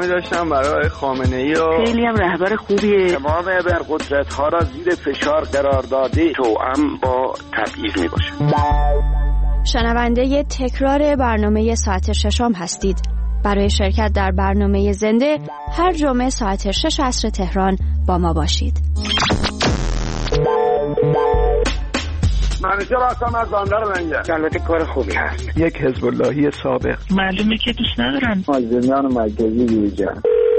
احترامی داشتم برای خامنه‌ای و خیلی هم رهبر خوبیه. تمام ابرقدرت‌ها را زیر فشار قرار داده توأم با تبعیض میباشه. شنونده تکرار برنامه ساعت ششم هستید. برای شرکت در برنامه زنده هر جمعه ساعت 6 عصر تهران با ما باشید. منیژه راستم از باندار منجه. البته کار خوبی هست. یک حزب اللهی سابق. معلومه که دوست ندارن. مازنیان مرکزی بیرجن.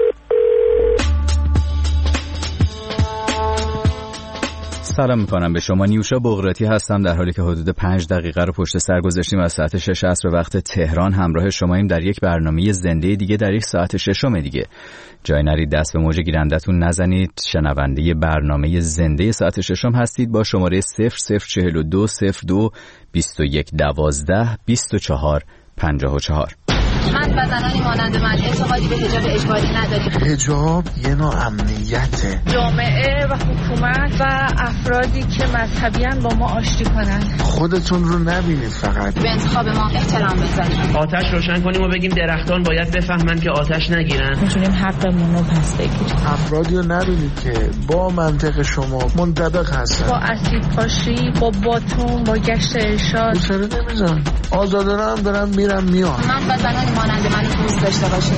سلام میکنم به شما. نیوشا بغراتی هستم، در حالی که حدود 5 دقیقه رو پشت سر گذاشتیم از ساعت 6 عصر وقت تهران. همراه شماییم در یک برنامه زنده دیگه در یک ساعت ششم دیگه. جای نرید دست به موج گیرندتون نزنید. شنونده برنامه زنده ساعت ششم هستید با شماره 0042 02 21 12 24 54. من و زنانی مانند من اعتقادی به حجاب اجباری نداریم. حجاب یه نوع امنیته. جامعه و حکومت و افرادی که مذهبیان با ما آشتی کنن. خودتون رو نبینید، فقط به انتخاب ما احترام بذارید. آتش روشن کنیم و بگیم درختان باید بفهمن که آتش نگیرن. میتونیم حقمون رو پس بگیریم. افرادی رو نبینید که با منطق شما منطبق هستن. با اسید پاشی، با باتون، با گشت ارشاد. چرا نمیذارن؟ آزادانه هم دارن میرن میان. من و زنانی مانند من دوست داشته باشیم.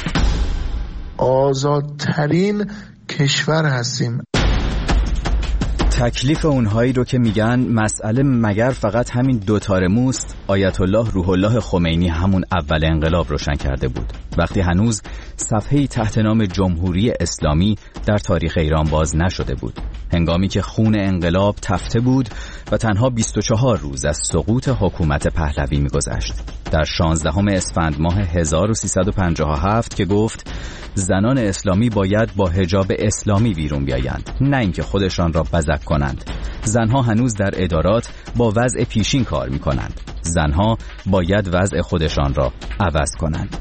آزادترین کشور هستیم. تکلیف اونهایی رو که میگن مسئله مگر فقط همین دوتار موست، آیت الله روح الله خمینی همون اول انقلاب روشن کرده بود، وقتی هنوز صفحه‌ای تحت نام جمهوری اسلامی در تاریخ ایران باز نشده بود، هنگامی که خون انقلاب تفته بود و تنها 24 روز از سقوط حکومت پهلوی میگذشت. در 16 اسفند ماه 1357 که گفت زنان اسلامی باید با حجاب اسلامی بیرون بیایند، نه اینکه خودشان را بزک کنند. زنها هنوز در ادارات با وضع پیشین کار می‌کنند. زنها باید وضع خودشان را عوض کنند.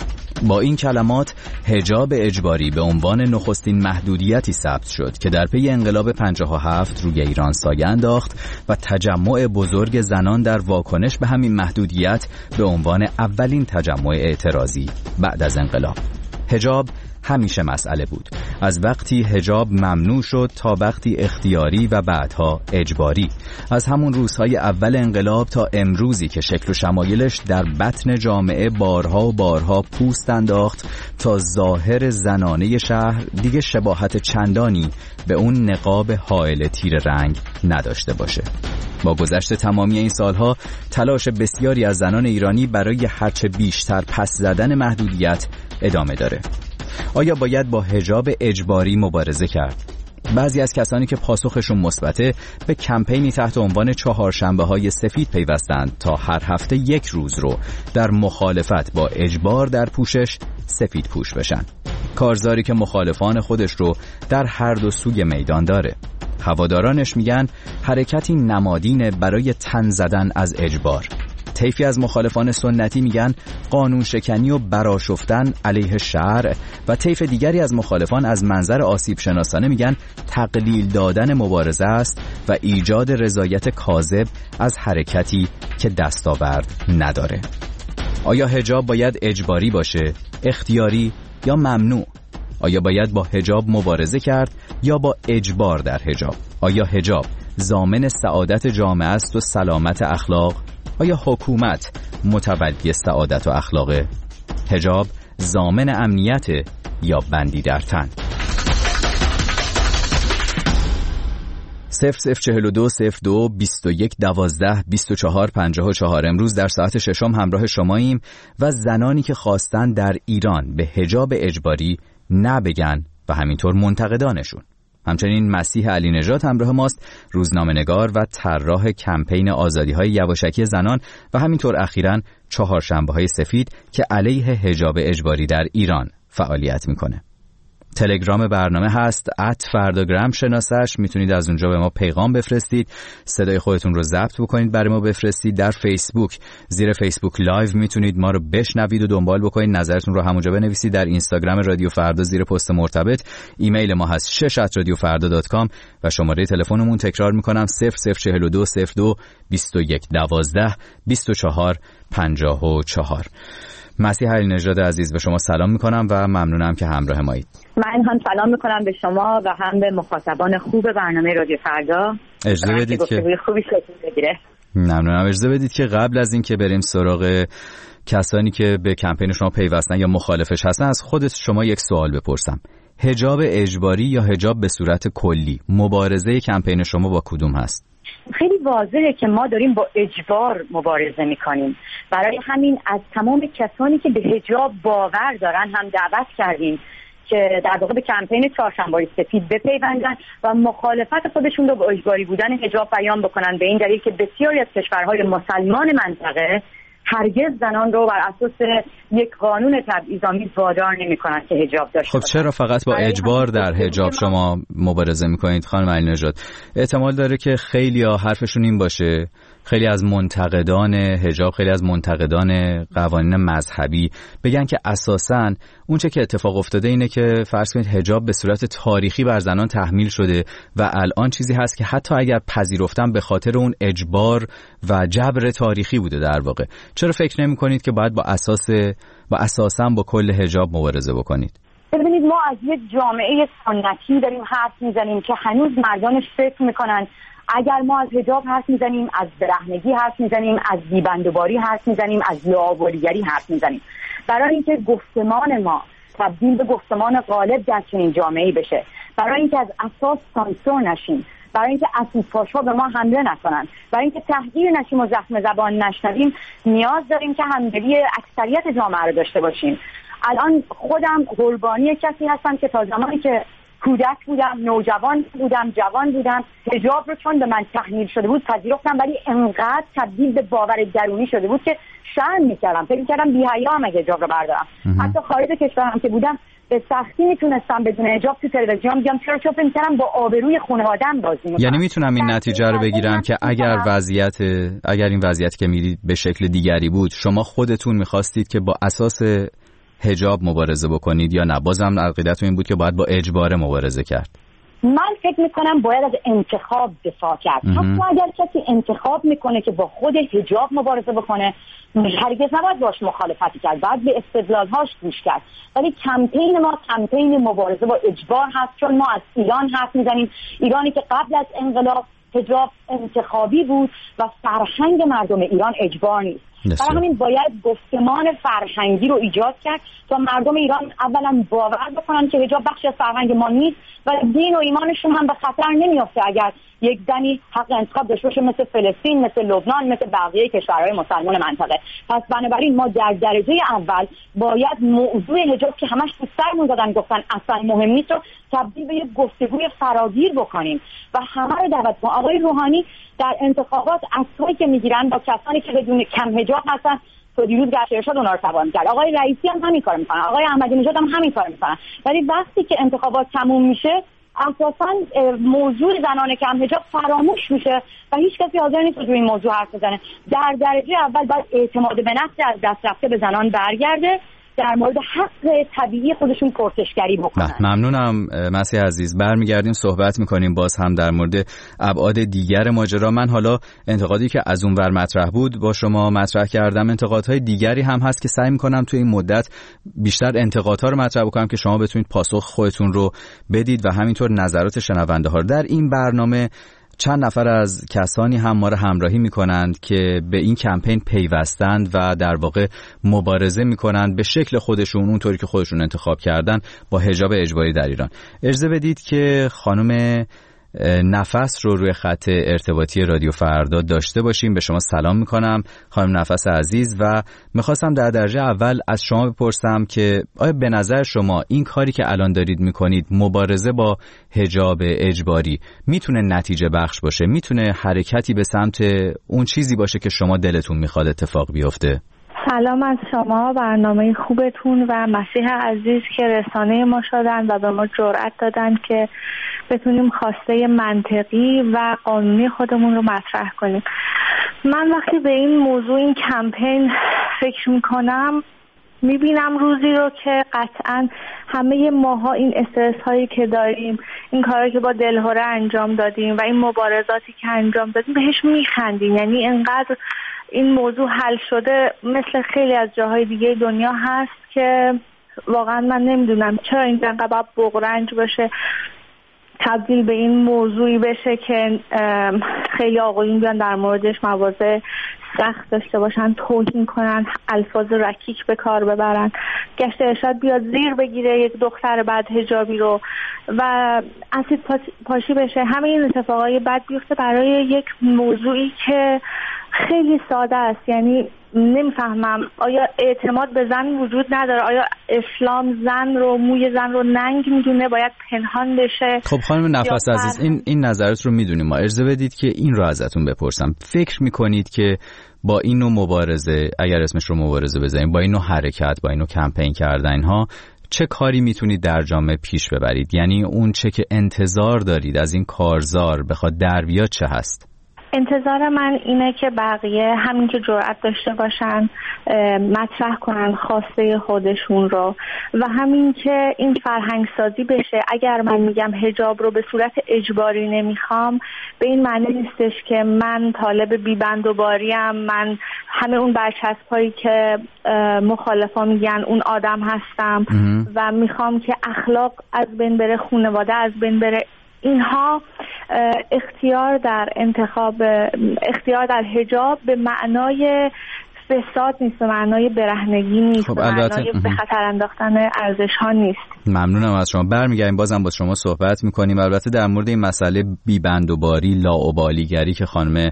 با این کلمات حجاب اجباری به عنوان نخستین محدودیتی ثبت شد که در پی انقلاب 57 روی ایران سایه انداخت و تجمع بزرگ زنان در واکنش به همین محدودیت به عنوان اولین تجمع اعتراضی بعد از انقلاب. حجاب همیشه مسئله بود، از وقتی حجاب ممنوع شد تا وقتی اختیاری و بعدها اجباری، از همون روزهای اول انقلاب تا امروزی که شکل و شمایلش در بطن جامعه بارها و بارها پوست انداخت تا ظاهر زنانه شهر دیگه شباهت چندانی به اون نقاب حائل تیر رنگ نداشته باشه. با گذشت تمامی این سالها تلاش بسیاری از زنان ایرانی برای هرچه بیشتر پس زدن محدودیت ادامه داره. آیا باید با حجاب اجباری مبارزه کرد؟ بعضی از کسانی که پاسخشون مثبته به کمپینی تحت عنوان چهارشنبه‌های سفید پیوستند تا هر هفته یک روز رو در مخالفت با اجبار در پوشش سفید پوش بشن. کارزاری که مخالفان خودش رو در هر دو سوی میدان داره. هوادارانش میگن حرکتی نمادینه برای تن زدن از اجبار. طیفی از مخالفان سنتی میگن قانون شکنی و برآشفتن علیه شرع و طیف دیگری از مخالفان از منظر آسیب شناسانه میگن تقلیل دادن مبارزه است و ایجاد رضایت کاذب از حرکتی که دستاورد نداره. آیا حجاب باید اجباری باشه، اختیاری یا ممنوع؟ آیا باید با حجاب مبارزه کرد یا با اجبار در حجاب؟ آیا حجاب ضامن سعادت جامعه است و سلامت اخلاق؟ آیا حکومت متولی سعادت و اخلاقه؟ حجاب ضامن امنیت یا بندی در تن؟ 0042 02 21 12 24 54. امروز در ساعت ششم همراه شماییم و زنانی که خواستن در ایران به حجاب اجباری نبگن و همینطور منتقدانشون. همچنین مسیح علی نژاد همراه ماست، روزنامه‌نگار و طراح کمپین آزادی‌های یواشکی زنان و همینطور اخیراً چهارشنبه‌های سفید که علیه حجاب اجباری در ایران فعالیت میکنه. تلگرام برنامه هست @فرداگرام شناسش، میتونید از اونجا به ما پیغام بفرستید، صدای خودتون رو ضبط بکنید برای ما بفرستید. در فیسبوک زیر فیسبوک لایو میتونید ما رو بشنوید و دنبال بکنید، نظرتون رو همونجا بنویسید. در اینستاگرام رادیو فردا زیر پست مرتبط ایمیل ما هست شش@radiofarda.com و شماره تلفنمون تکرار میکنم 0042 02 21 12 24 54. مسیح علی نژاد عزیز، به شما سلام میکنم و ممنونم که همراه مایید. من هم سلام میکنم به شما و هم به مخاطبان خوب برنامه رادیو فردا. اجازه بدید که خوبی شکل بگیره. ممنونم. اجازه بدید که قبل از این که بریم سراغ کسانی که به کمپین شما پیوستن یا مخالفش هستن، از خودت شما یک سوال بپرسم. حجاب اجباری یا حجاب به صورت کلی، مبارزه کمپین شما با کدوم هست؟ خیلی واضحه که ما داریم با اجبار مبارزه میکنیم. برای همین از تمام کسانی که به حجاب باور دارن هم دعوت کردیم که در واقع به کمپین چهارشنبه‌های سفید بپیوندن و مخالفت خودشون رو با اجباری بودن حجاب بیان بکنن، به این دلیل که بسیاری از کشورهای مسلمان منطقه هرگز زنان رو بر اساس یک قانون تبعیض‌آمیز وادار نمی‌کنند که حجاب داشته باشند. خب چرا فقط با اجبار در حجاب شما مبارزه می‌کنید خانم علی نژاد؟ احتمال داره که خیلی‌ها حرفشون این باشه، خیلی از منتقدان حجاب، خیلی از منتقدان قوانین مذهبی بگن که اساساً اونچه که اتفاق افتاده اینه که فرض کنید حجاب به صورت تاریخی بر زنان تحمیل شده و الان چیزی هست که حتی اگر پذیرفتن به خاطر اون اجبار و جبر تاریخی بوده در واقع. چرا فکر نمی‌کنید که باید با اساساً با کل حجاب مبارزه بکنید؟ ببینید، ما از یک جامعه سنتی داریم حرف میزنیم که هنوز مردانش فکر میکنن اگر ما از حجاب حرف میزنیم، از برهنگی حرف میزنیم، از زیبندوباری حرف میزنیم، از لاآوریگری حرف میزنیم. برای اینکه گفتمان ما تبدیل به گفتمان غالب در چنین جامعه‌ای بشه، برای اینکه از اساس سانسور نشیم، برای اینکه اسیدپاش‌ها به ما حمله نکنن، برای اینکه تحقیر نشیم و زخم زبان نشنویم، نیاز داریم که همدلی اکثریت جامعه رو داشته باشیم. الان خودم قربانی کسی هستم که تا زمانی که کودک بودم، نوجوان بودم، جوان بودم، حجاب رو چون به من تحمیل شده بود پذیرفتم، ولی انقدر تبدیل به باور درونی شده بود که شرم می‌کردم، فکر می‌کردم بی‌حیام اگه حجاب رو بردارم. حتی خارج کشورم که بودم به سختی میتونستم بدون حجاب تو تلویزیون بیام، چرا؟ چون فکر می‌کردم با آبروی خانواده‌ام بازی می‌کنم. یعنی میتونم این نتیجه رو بگیرم که اگر این وضعیت که می‌دید به شکل دیگری بود، شما خودتون می‌خواستید که با اساس حجاب مبارزه بکنید یا نه؟ بازم عقیدتون این بود که باید با اجبار مبارزه کرد؟ من فکر میکنم باید از انتخاب دفاع کرد. حتی اگر کسی انتخاب میکنه که با خود حجاب مبارزه بکنه، هرگز نباید باش مخالفتی کرد، باید به استدلال‌هاش گوش کرد. ولی کمپین ما کمپین مبارزه با اجبار هست، چون ما از ایران حرف میزنیم، ایرانی که قبل از انقلاب حجاب انتخابی بود و فرهنگ مردم ایران اجبار نیست. برای همین باید گفتمان فرهنگی رو ایجاد کرد تا مردم ایران اولا باور بکنن که حجاب بخشی از فرهنگ ما نیست و دین و ایمانشون هم به خطر نمیافته اگر یک زنی حق انتخاب داشته باشه، مثل فلسطین، مثل لبنان، مثل بقیه کشورهای مسلمان منطقه. پس بنابراین ما در درجه اول باید موضوع حجاب که همش تو سرمون زدن گفتن اصلا مهم نیست رو تبدیل به یک گفتگوی فراگیر بکنیم و همه رو دعوت کنیم. آقای روحانی در انتخابات عکسایی که میگیرن با کسانی که بدون کم حجاب هستن، تو دیروز گشت ارشاد اونها رو تبار می‌کرد. آقای رئیسی هم همین کارو می‌کنن، آقای احمدی نژاد هم همین کارو می‌کنن. ولی وقتی که انتخابات تموم میشه اساساً موضوع زنان کم حجاب فراموش میشه و هیچ کسی حاضر نیست روی این موضوع حرف بزنه. در درجه اول باید اعتماد به نفس از دست رفته به زنان برگرده، در مورد حق طبیعی خودشون پرسشگری بکنن. ممنونم مسیح عزیز. برمیگردیم صحبت میکنیم باز هم در مورد ابعاد دیگر ماجرا. من حالا انتقادی که از اون ور مطرح بود با شما مطرح کردم، انتقادهای دیگری هم هست که سعی میکنم توی این مدت بیشتر انتقادها رو مطرح بکنم که شما بتونید پاسخ خودتون رو بدید و همینطور نظرات شنونده ها رو. در این برنامه چند نفر از کسانی هم ما رو همراهی میکنند که به این کمپین پیوستند و در واقع مبارزه میکنند به شکل خودشون، اونطوری که خودشون انتخاب کردن، با حجاب اجباری در ایران. اجازه بدید که خانم نفس رو روی خط ارتباطی رادیو فردا داشته باشیم. به شما سلام میکنم خانم نفس عزیز و میخواستم در درجه اول از شما بپرسم که آیا به نظر شما این کاری که الان دارید میکنید، مبارزه با حجاب اجباری، میتونه نتیجه بخش باشه؟ میتونه حرکتی به سمت اون چیزی باشه که شما دلتون میخواد اتفاق بیفته؟ سلام از شما، برنامه خوبتون و مسیح عزیز که رسانه ما شدن و به ما جرأت دادن که بتونیم خواسته منطقی و قانونی خودمون رو مطرح کنیم. من وقتی به این موضوع، این کمپین فکر میکنم، میبینم روزی رو که قطعا همه ماها این استرس هایی که داریم، این کارهایی که با دلهره انجام دادیم و این مبارزاتی که انجام دادیم بهش میخندیم. یعنی انقدر این موضوع حل شده مثل خیلی از جاهای دیگه دنیا هست که واقعا من نمیدونم چرا این انقدر بغرنج باشه، تبدیل به این موضوعی بشه که خیلی آقایون بیان در موردش مواضع سخت داشته باشن، توهین کنن، الفاظ رکیک به کار ببرن، گشت ارشاد بیاد زیر بگیره یک دختر بعد حجابی رو و اسید پاشی بشه. همه این اتفاقای بد بیفته برای یک موضوعی که خیلی ساده است. یعنی نمیفهمم آیا اعتماد به زن وجود نداره؟ آیا اسلام زن رو، موی زن رو ننگ میدونه باید پنهان بشه؟ خب خانم نفس عزیز، این نظرت رو میدونیم، ما اجازه بدید که این رو ازتون بپرسم. فکر میکنید که با این نوع مبارزه، اگر اسمش رو مبارزه بزنیم، با این نوع حرکت، با این نوع کمپین کردن اینها، چه کاری میتونید در جامعه پیش ببرید؟ یعنی اون چه که انتظار دارید از این کارزار بخواد در بیاد چه هست؟ انتظار من اینه که بقیه همین که جرأت داشته باشن مطرح کنن خواسته خودشون رو و همین که این فرهنگ سازی بشه. اگر من میگم حجاب رو به صورت اجباری نمیخوام، به این معنی نیستش که من طالب بیبند و باریم، من همه اون برچسب‌هایی که مخالفا میگن اون آدم هستم و میخوام که اخلاق از بین بره، خانواده از بین بره. اینها اختیار در انتخاب، اختیار در حجاب به معنای فساد نیست، به معنای برهنگی نیست، به معنای به خطر انداختن ارزش ها نیست. ممنونم از شما. برمیگردیم بازم با شما صحبت میکنیم البته در مورد این مسئله بیبند و باری، لاابالیگری که خانم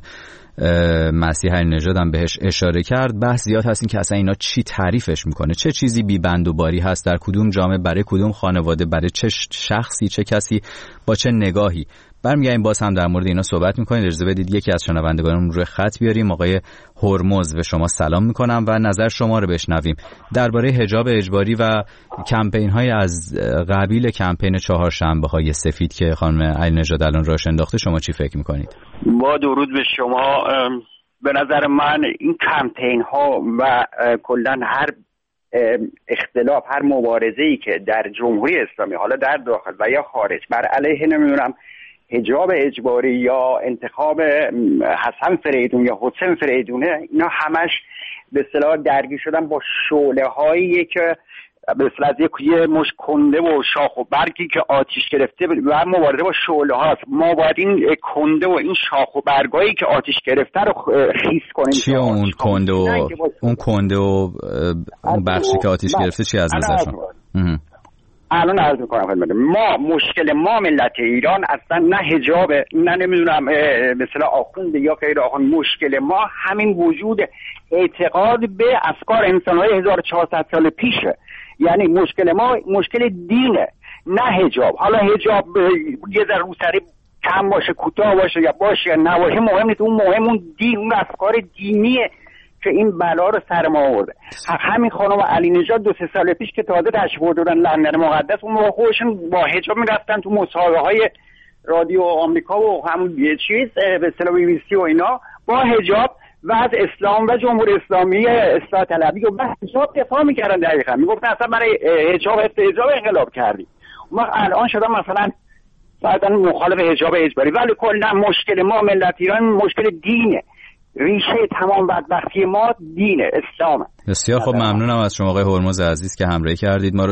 مسیحا نژاد هم بهش اشاره کرد. بحث زیاد هستین که اصلا اینا چی تعریفش میکنه، چه چیزی بیبند و باری هست در کدوم جامعه، برای کدوم خانواده، برای چه شخصی، چه کسی، با چه نگاهی. برمیگردیم باز هم در مورد اینا صحبت میکنید. اجازه بدید یکی از شنوندگانمون روی خط بیاریم. آقای هرمز، به شما سلام میکنم و نظر شما رو بشنویم درباره حجاب اجباری و کمپین های از قبیل کمپین چهارشنبه‌های سفید که خانم علی نژاد الان راهش انداخته. شما چی فکر میکنید؟ با درود به شما. به نظر من این کمپین ها و کلا هر اختلاف، هر مبارزه‌ای که در جمهوری اسلامی، حالا در داخل و یا خارج، بر علیه نمیدونم حجاب اجباری یا انتخاب حسن فریدون یا حسین فریدونه، اینا همش به اصطلاح درگیر شدن با شعله‌هایی که به اصطلاح یه مش کنده و شاخ و برگی که آتش گرفته و مبارزه با شعله‌هاست. ما باید این کنده و این شاخ و برگایی که آتش گرفته رو خیس کنیم. چیه اون کنده و اون بخشی که آتش گرفته چی از نظر شما؟ الان عرض میکنم خدمت مشکل ما ملت ایران اصلا نه حجاب، نه نمیدونم مثلا آخوند یا غیر آخوند. مشکل ما همین وجود اعتقاد به افکار انسان‌های 1400 سال پیشه. یعنی مشکل ما مشکل دینه، نه حجاب. حالا حجاب یه ذره روسری کم باشه، کوتاه باشه یا باشه یا نباشه مهم نیست. اون مهم اون دین، اون افکار دینیه که این بلا رو سر ما آورده. همین خانم علی نژاد 2-3 سال پیش که تازه تشریف بردن لندن مقدس، اون موقع خودشون با حجاب میرفتن تو مصاحبه‌های رادیو آمریکا و همون یه چیز به اصطلاح BBC و اینا، با حجاب و از اسلام و جمهوری اسلامی اصلاح طلبی و بحث حجاب دفاع میکردن. دقیقاً میگفتن اصلا برای حجاب انقلاب کردیم. ما الان شدن مثلا بعدن مخالف حجاب اجباری، ولی کلا مشکل ما ملت ایران مشکل دینه. ریشه تمام بدبختی ما دینه، اسلامه. بسیار خب، ممنونم از شما آقای هرمز عزیز که همراهی کردید. ما رو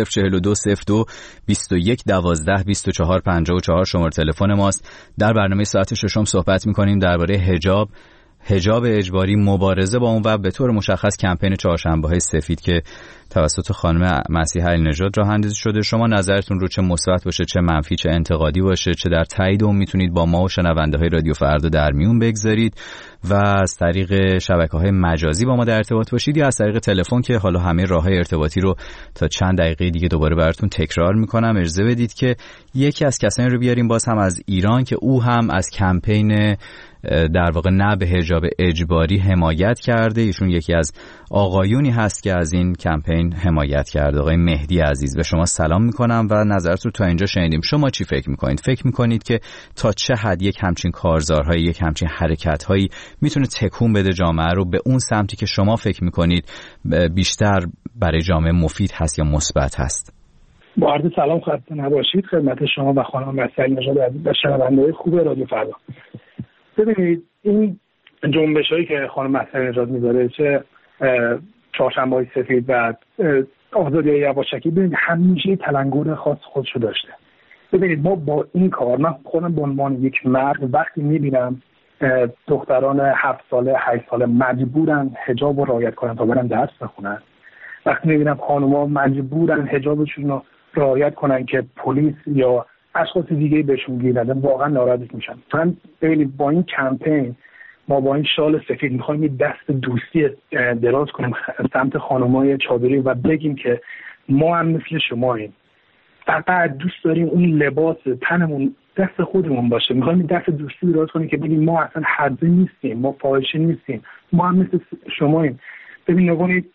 00420221122454 شماره تلفن ماست. در برنامه ساعت ششم صحبت می‌کنیم درباره حجاب اجباری، مبارزه با اون و به طور مشخص کمپین چهارشنبه‌های سفید که توسط خانم مسیحا نژاد راه اندازی شده. شما نظرتون رو چه مثبت باشه، چه منفی، چه انتقادی باشه، چه در تایید اون میتونید با ما و شنونده‌های رادیو فردا در میون بگذارید و از طریق شبکه‌های مجازی با ما در ارتباط باشید یا از طریق تلفن که حالا همه راه‌های ارتباطی رو تا چند دقیقه دیگه دوباره براتون تکرار می‌کنم. اجازه بدید که یکی از کسانی رو بیاریم باز هم از ایران که او هم از کمپین در واقع نه به حجاب اجباری حمایت کرده. ایشون یکی از آقایونی هست که از این کمپین حمایت کرده. آقای مهدی عزیز، به شما سلام میکنم و نظرت رو تا اینجا شنیدیم. شما چی فکر میکنید؟ فکر میکنید که تا چه حد یک همچین کارزارهایی، یک همچین حرکتهایی میتونه تکون بده جامعه رو به اون سمتی که شما فکر میکنید بیشتر برای جامعه مفید هست یا مثبت هست؟ با عرض سلام خسته نباشید خدمت شما و خانم مسیحا نژاد عزیز و شنونده‌های خوب رادیو فردا. ببینید، این جنبش‌هایی که خانم مطهری نژاد می‌ذاره، چه چهارشنبه‌های سفید و آزادی یواشکی، ببینید همیشه تلنگر خاص خودشو داشته. ببینید ما با این کار، من خودم به عنوان یک مرد وقتی می‌بینم دختران 7 ساله 8 ساله مجبورن حجاب رو رعایت کنن تا برن درس بخونن، وقتی می‌بینم خانم‌ها مجبورن حجابشون رو رعایت کنن که پلیس یا اشخاص دیگه بهشون گیر ندن، واقعا ناراحت میشن. من ببینید با این کمپین، ما با این شال سفید میخوایم یه دست دوستی دراز کنیم سمت خانم‌های چادری و بگیم که ما هم مثل شماییم، فقط دوست داریم اون لباس تنمون دست خودمون باشه. میخوایم دست دوستی دراز کنیم که بگیم ما اصلا حرزه نیستیم، ما فاحشه نیستیم، ما هم مثل شماییم. ببین نگونید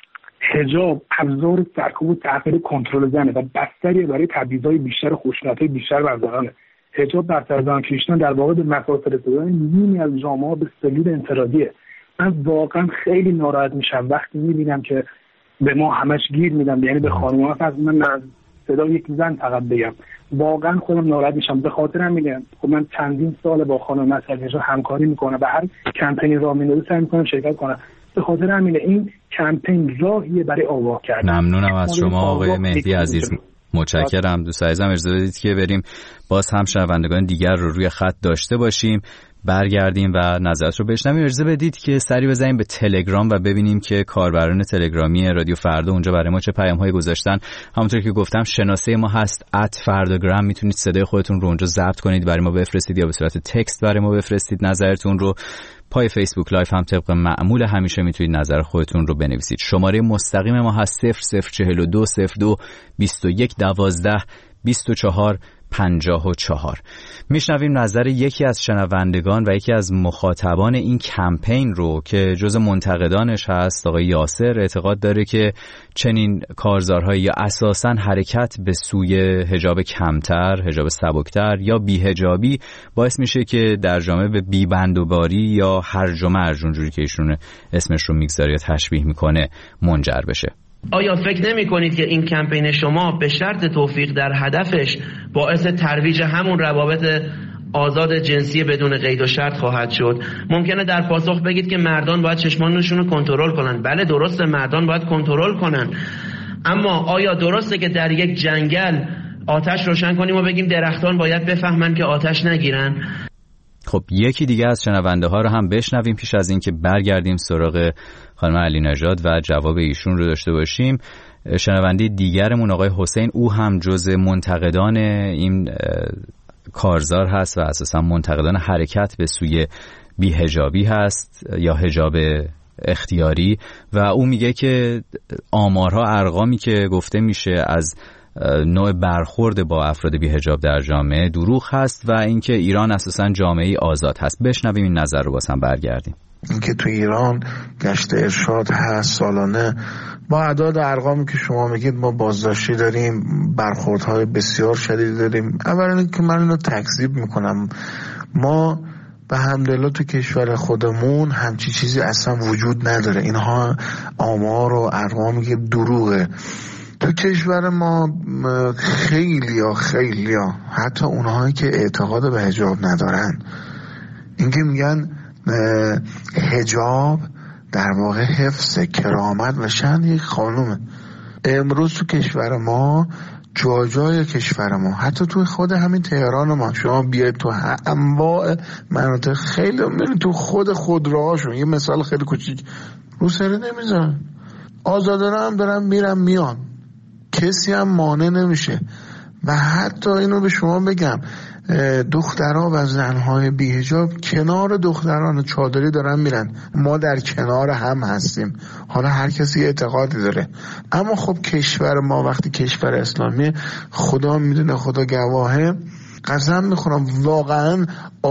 حجاب ابزار سرکوب و تحقیر کنترل زنه و بستری برای تبعیض‌های بیشتر و خشونت‌های بیشتر بر زنانه. حجاب بر سر زن کشیدن در واقع به مسائل فرستادن نیمی از جامعه به سلول انفرادیه. من واقعا خیلی ناراحت میشم وقتی میبینم که به ما همش گیر میدن، یعنی به خانم‌ها. فقط من صدا یک زن فقط بگم، واقعا خودم ناراحت میشم. به خاطر همینه خب من چندین سال با خانم مطهری نژاد همکاری میکنم و هر کمپینی راه میندازه سعی میکنم شرکت کنم. به خاطر همینه این کمپین راهیه برای آگاه کردن. ممنونم از شما آقای مهدی عزیز، متشکرم. دوست عزیزم اجازه بدید که بریم باز هم شنوندگان دیگر رو روی خط داشته باشیم، برگردیم و نظرت رو بشنویم. اجازه بدید که سری بزنیم به تلگرام و ببینیم که کاربران تلگرامی رادیو فردا اونجا برای ما چه پیام‌هایی گذاشتن. همونطور که گفتم شناسه ما هست @فرداگرام، میتونید صدای خودتون رو اونجا ضبط کنید برای ما بفرستید یا به صورت تکست برای ما بفرستید نظرتون رو. پای فیسبوک لایف هم طبق معمول همیشه میتونید نظر خودتون رو بنویسید. شماره مستقیم ما هست 004202 2112 24 54. میشنویم نظر یکی از شنوندگان و یکی از مخاطبان این کمپین رو که جز منتقدانش هست. آقای یاسر اعتقاد داره که چنین کارزارهایی یا اساساً حرکت به سوی حجاب کمتر، حجاب سبکتر یا بی‌حجابی باعث میشه که در جامعه به بی‌بندوباری یا هرج و مرج، اونجوری که ایشون اسمش رو میگذاره یا تشبیه میکنه، منجر بشه. آیا فکر نمی کنید که این کمپین شما به شرط توفیق در هدفش باعث ترویج همون روابط آزاد جنسی بدون قید و شرط خواهد شد؟ ممکنه در پاسخ بگید که مردان باید چشمانشون رو کنترل کنن. بله درسته، مردان باید کنترل کنن، اما آیا درسته که در یک جنگل آتش روشن کنیم و بگیم درختان باید بفهمن که آتش نگیرن؟ خب یکی دیگه از شنونده ها رو هم بشنویم پیش از این که برگردیم سراغ خانم علی نژاد و جواب ایشون رو داشته باشیم. شنونده دیگرمون آقای حسین، او هم جز منتقدان این کارزار هست و اساسا منتقدان حرکت به سوی بی‌حجابی هست یا حجاب اختیاری و او میگه که آمارها، ارقامی که گفته میشه از نوع برخورد با افراد بی‌حجاب در جامعه دروغ هست و اینکه ایران اساساً جامعه‌ای آزاد هست. بشنویم این نظر رو باز هم برگردیم. اینکه تو ایران گشت ارشاد هست سالانه، با اعداد ارقامی که شما میگید ما بازداشتی داریم، برخوردهای بسیار شدید داریم. اولا که من اینو تکذیب میکنم، ما به حمدالله تو کشور خودمون همچی چیزی اصلا وجود نداره. اینها آمار و ارقامی که دروغه. تو کشور ما خیلیا حتی اونهایی که اعتقاد به حجاب ندارن، اینکه میگن حجاب در واقع حفظ کرامت و شأن یک خانومه. امروز تو کشور ما، جای کشور ما، حتی تو خود همین تهران ما، شما بیاید تو انواع مناطق، خیلی تو خود خودروهاشون، یه مثال خیلی کوچیک، روسری نمیذارن، آزادانه هم دارن میرن میان، کسی هم مانع نمیشه. و حتی اینو به شما بگم، دخترها و زنهای بی‌حجاب کنار دختران چادری دارن میرن، ما در کنار هم هستیم. حالا هر کسی اعتقادی داره، اما خب کشور ما وقتی کشور اسلامی، خدا میدونه، خدا گواهه، قسم میخورم واقعا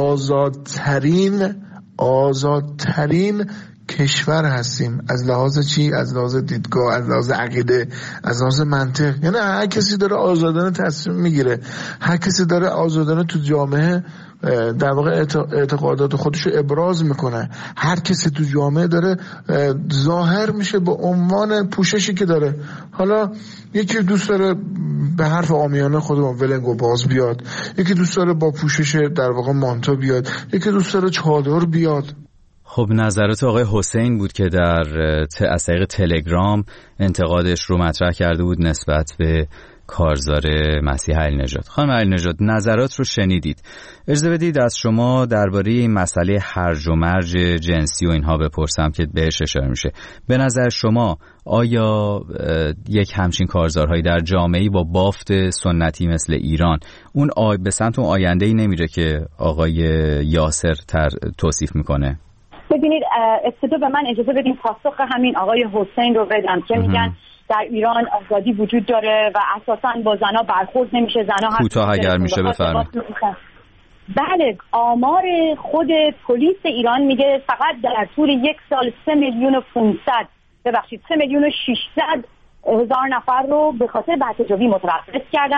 آزادترین کشور هستیم. از لحاظ چی؟ از لحاظ دیدگاه، از لحاظ عقیده، از لحاظ منطق. یعنی هر کسی داره آزادانه تصمیم میگیره، هر کسی داره آزادانه تو جامعه در واقع اعتقادات خودشو ابراز میکنه. هر کسی تو جامعه داره ظاهر میشه به عنوان پوششی که داره. حالا یکی دوست داره به حرف عامیانه خودمون ولنگ و باز بیاد، یکی دوست داره با پوشش در واقع مانتو بیاد، یکی دوست داره چادر بیاد. خب نظرات آقای حسین بود که در از طریق تلگرام انتقادش رو مطرح کرده بود نسبت به کارزار مسیح علی نژاد. خانم علی نژاد، نظرات رو شنیدید. اجازه بدید از شما درباره این مسئله هرج و مرج جنسی و اینها بپرسم که بهش اشاره میشه. به نظر شما آیا یک همچین کارزارهایی در جامعه‌ای با بافت سنتی مثل ایران اون به سمت اون آینده‌ای نمیره که آقای یاسر توصیف میکنه؟ ببینید، ابتدا به من اجازه بدین پاسخ همین آقای حسین رو بدم که میگن در ایران آزادی وجود داره و اساساً با زنا برخورد نمیشه. زنا کوتاه اگر میشه بفرمایید. بله، آمار خود پلیس ایران میگه فقط در طول یک سال 3,600,000 نفر رو به خاطر بدتجاوی متوقف کردن.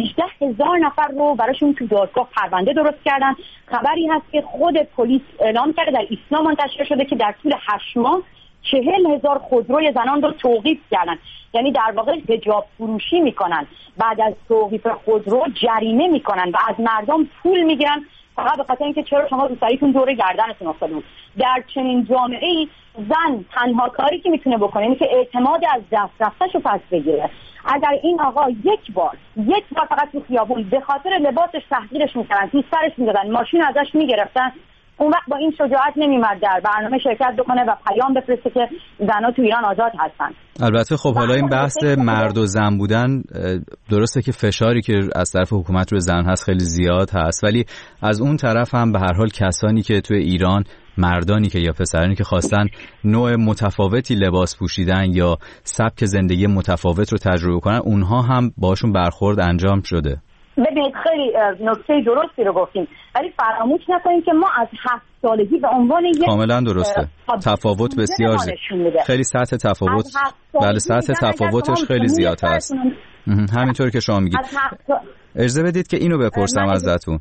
18,000 نفر رو براشون تو دادگاه پرونده درست کردن. خبری هست که خود پلیس اعلام کرده در ایسنا منتشر شده که در طول 8 ماه 40,000 خودروی زنان رو توقیف کردن. یعنی در واقع حجاب فروشی میکنن، بعد از توقیف خودرو جریمه میکنن و از مردم پول میگیرن فقط به خاطر اینکه چرا شما روسریتون دور گردنتون افتاده بود. در چنین جامعه‌ای زن تنها کاری که میتونه بکنه اینه که اعتماد از دست رفته‌شو پس بگیره. اگر این آقا یک بار فقط تو خیابون به خاطر لباسش تحقیرش میکردن، تو سرش میزدن، ماشین ازش میگرفتن، اون وقت با این شجاعت نمی‌مرد در برنامه شرکت بکنه و پیام بفرسته که زن‌ها تو ایران آزاد هستن. البته خب حالا این بحث مرد و زن بودن درسته که فشاری که از طرف حکومت روی زن هست خیلی زیاد هست، ولی از اون طرف هم به هر حال کسانی که توی ایران، مردانی که یا پسرانی که خواستن نوع متفاوتی لباس پوشیدن یا سبک زندگی متفاوت رو تجربه کنن، اونها هم باشون برخورد انجام شده. ببینید، خیلی نکته درستی رو گفتیم، ولی فراموش نکنیم که ما از 7 سالگی به عنوان یک کاملا درسته تفاوت بسیار خیلی سطح تفاوت، بله سطح تفاوتش خیلی زیاد هست. همینطور که شما میگید. اجازه بدید که اینو بپرسم ازتون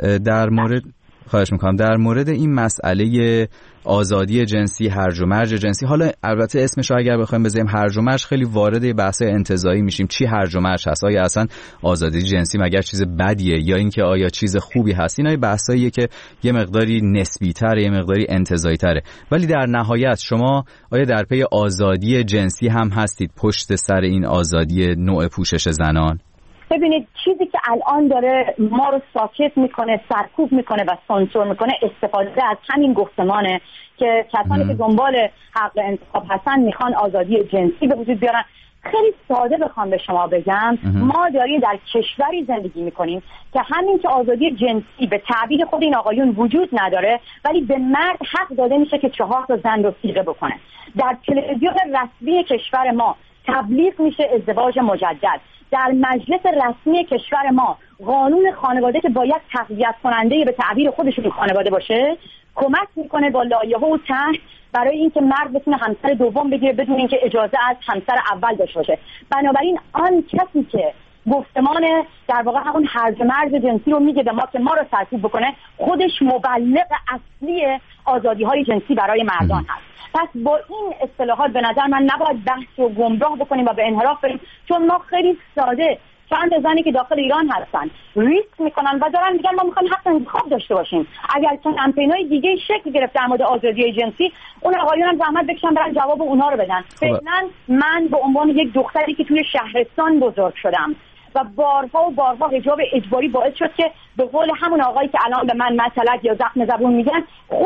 در مورد، خواهش میکنم، در مورد این مسئله آزادی جنسی، هرج و مرج جنسی. حالا البته اسمش رو اگر بخوایم بذاریم هرج و مرج خیلی وارد بحث انتزاعی میشیم. چی هرج و مرج هست؟ آیا اصلا آزادی جنسی مگر چیز بدیه یا اینکه آیا چیز خوبی هست؟ اینا بحثاییه که یه مقداری نسبی تره، یه مقداری انتزاعی تره. ولی در نهایت شما آیا در پی آزادی جنسی هم هستید پشت سر این آزادی نوع پوشش زنان؟ ببینید، چیزی که الان داره ما رو ساکت میکنه، سرکوب میکنه و سانسور میکنه استفاده از همین گفتمانه که کسانی که دنبال حق انتخاب هستن میخوان آزادی جنسی به وجود بیارن. خیلی ساده بخوام به شما بگم، ما داریم در کشوری زندگی میکنیم که همین که آزادی جنسی به تعبیر خود این آقایون وجود نداره، ولی به مرد حق داده میشه که 4 تا زن رو صیغه بکنه. در تلویزیون رسمی کشور ما تبلیغ میشه ازدواج مجدد. در مجلس رسمی کشور ما قانون خانواده که باید تقویت کننده به تعبیر خودشون خانواده باشه کمک میکنه با لایحه و طرح برای اینکه مرد بتونه همسر دوم بگیره بدون اینکه اجازه از همسر اول داشته باشه. بنابراین آن کسی که گفتمان در واقع همون هرج و مرج جنسی رو میگه به ما که ما رو سرکوب بکنه، خودش مبلغ اصلی آزادی‌های جنسی برای مردان هست. پس با این اصطلاحات به نظر من نباید بحث رو گمراه بکنیم و به انحراف بریم، چون ما خیلی ساده چند زنی که داخل ایران هستن ریسک میکنن و دارن میگن ما میخوایم حق انتخاب داشته باشیم. اگر چون کمپینای دیگه شکل گرفت در مورد آزادی جنسی، اون آقایون هم زحمت بکشن برن جواب اونها رو بدن. فعلا من به عنوان یک دختری که توی شهرستان بزرگ شدم و بارها حجاب اجباری باعث شد که به قول همون آقایی که الان به من مسلک یا زخم زبون میگن،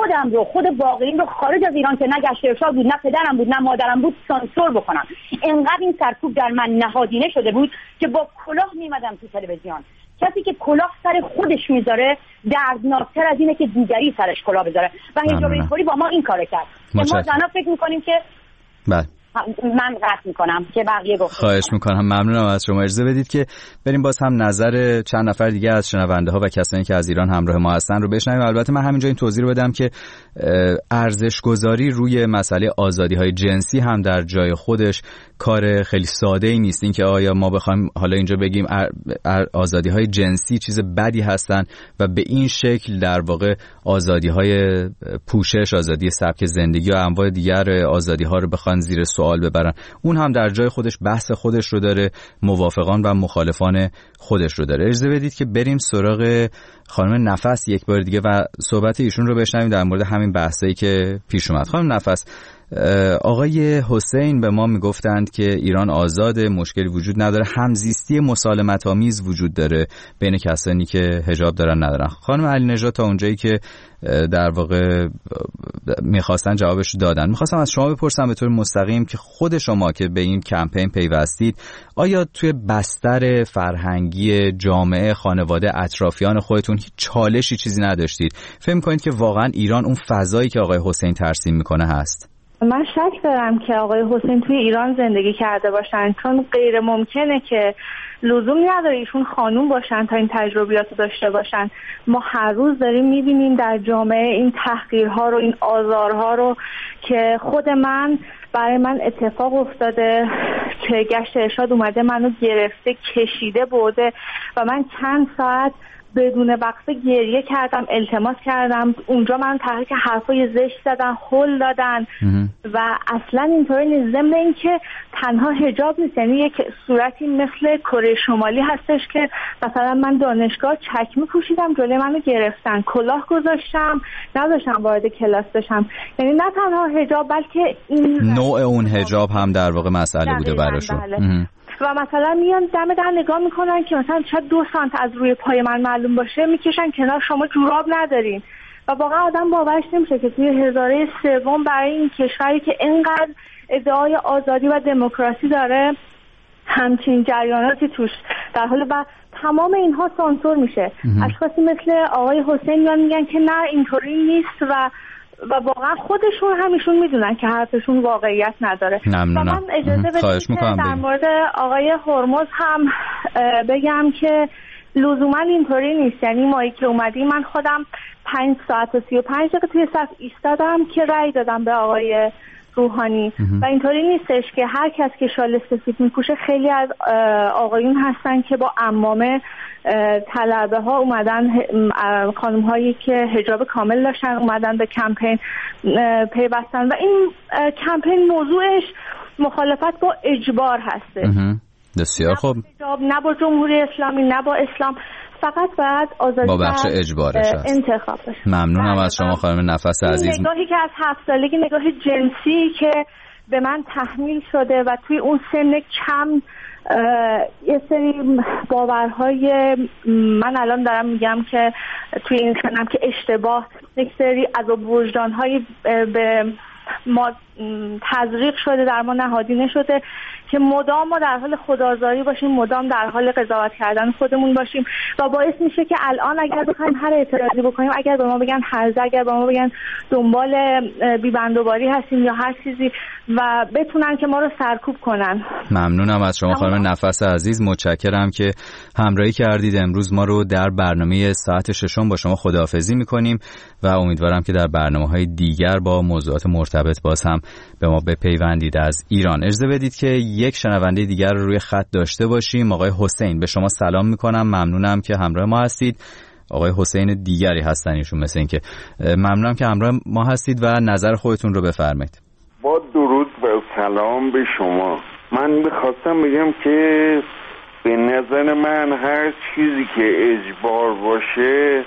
خود واقعی رو خارج از ایران که نه گشت ارشاد بود، نه پدرم بود، نه مادرم بود، سانسور بکنم. انقدر این سرکوب در من نهادینه شده بود که با کلاه میمدم تو تلویزیون. کسی که کلاه سر خودش میذاره دردناکتر از اینه که دیگری سرش کلاه بذاره و حجاب اجباری با ما این کارو کرد که ما زنا فکر میکنیم که بله. من قطع میکنم که بقیه گفتم. خواهش میکنم، ممنونم از شما. اجازه بدید که بریم باز هم نظر چند نفر دیگه از شنونده ها و کسانی که از ایران همراه ما هستن رو بشنویم. البته من همینجا این توضیح رو بدم که ارزش گذاری روی مسئله آزادی های جنسی هم در جای خودش کار خیلی ساده ای نیست. این که آیا ما بخوایم حالا اینجا بگیم آزادی‌های جنسی چیز بدی هستن و به این شکل در واقع آزادی‌های پوشش، آزادی سبک زندگی و انواع دیگر آزادی‌ها رو بخوان زیر سوال ببرن، اون هم در جای خودش بحث خودش رو داره، موافقان و مخالفان خودش رو داره. اجازه بدید که بریم سراغ خانم نفس یک بار دیگه و صحبت ایشون رو بشنویم در مورد همین بحثایی که پیش اومد. خانم نفس، آقای حسین به ما میگفتند که ایران آزاده، مشکلی وجود نداره، همزیستی مسالمت آمیز وجود داره بین کسانی که حجاب دارن ندارن. خانم علی نژاد تا اونجایی که در واقع میخواستن جوابش دادن. میخواستم از شما بپرسم به طور مستقیم که خود شما که به این کمپین پیوستید، آیا توی بستر فرهنگی جامعه، خانواده، اطرافیان خودتون هیچ چالشی چیزی نداشتید؟ فکر می‌کنید که واقعا ایران اون فضایی که آقای حسین ترسیم میکنه هست؟ من شک دارم که آقای حسین توی ایران زندگی کرده باشن، چون غیر ممکنه که لزومی نداره ایشون خانوم باشن تا این تجربیات رو داشته باشن. ما هر روز داریم میبینیم در جامعه این تحقیرها رو، این آزارها رو که خود برای من اتفاق افتاده که گشت ارشاد اومده منو گرفته، کشیده برده و من چند ساعت بدون وقفه گریه کردم، التماس کردم. اونجا من تحریک حرفای زشت زدن، هل دادن و اصلا اینطوری نیست. ضمن این که تنها حجاب نیست، یعنی یک صورتی مثل کره شمالی هستش که مثلا من دانشگاه چکمه پوشیدم، جلوی منو گرفتن، کلاه گذاشتم، نذاشتم وارد کلاس بشم. یعنی نه تنها حجاب بلکه این نوع اون حجاب هم در واقع مسئله بوده براشون. و مثلا میان دم در نگاه میکنن که مثلا شاید 2 سانت از روی پای من معلوم باشه، میکشن کنار، شما جوراب ندارین. و واقعا آدم باورش نمیشه که توی هزاره سوم برای این کشوری که اینقدر ادعای آزادی و دموکراسی داره همچین جریاناتی توش در حال و تمام اینها سانسور میشه. اشخاصی مثل آقای حسین میان میگن که نه اینطوری نیست و واقعا خودشون همیشون میدونن که حرفشون واقعیت نداره. و من اجازه بدید که در مورد آقای هرمز هم بگم که لزوما اینطوری نیست. یعنی مایی که اومدیم من خودم 5 ساعت و 35 دقیقه توی صف ایستادم که رأی دادم به آقای روحانی و اینطوری نیستش که هر کس که شال سفید میپوشه. خیلی از آقایون هستن که با عمامه طلبه ها اومدن، خانم هایی که حجاب کامل داشتن اومدن به کمپین پیوستن و این کمپین موضوعش مخالفت با اجبار هسته. بسیار خوب. نه با جمهوری اسلامی نه با اسلام، فقط باید آزادی با بخش اجبارش انتخاب بشه. ممنونم از شما خانم نفس عزیز. نگاهی که از 7 سالگی، نگاه جنسی که به من تحمیل شده و توی اون سن کم یه سری باورهای من الان دارم میگم که توی این سنم که اشتباه، یک سری عذاب وجدان‌های به ما تزریق شده، در ما نهادینه شده که مدام ما در حال خودآزاری باشیم، مدام در حال قضاوت کردن خودمون باشیم و باعث میشه که الان اگر بخوایم هر اعتراضی بکنیم، اگر به ما بگن هرزه، اگر به ما بگن دنبال بی‌بندوباری هستیم یا هر چیزی و بتونن که ما رو سرکوب کنن. ممنونم از شما خانم نفس عزیز، متشکرم که همراهی کردید. امروز ما رو در برنامه ساعت 6 با شما خداحافظی میکنیم و امیدوارم که در برنامه‌های دیگر با موضوعات مرتبط باز هم به ما بپیوندید از ایران. اجازه بدید که یک شنونده دیگر رو روی خط داشته باشیم. آقای حسین، به شما سلام میکنم، ممنونم که همراه ما هستید. آقای حسین دیگری هستن ایشون، مثل این که ممنونم که همراه ما هستید و نظر خودتون رو بفرمایید. با درود و سلام به شما. من میخواستم بگم که به نظر من هر چیزی که اجبار باشه،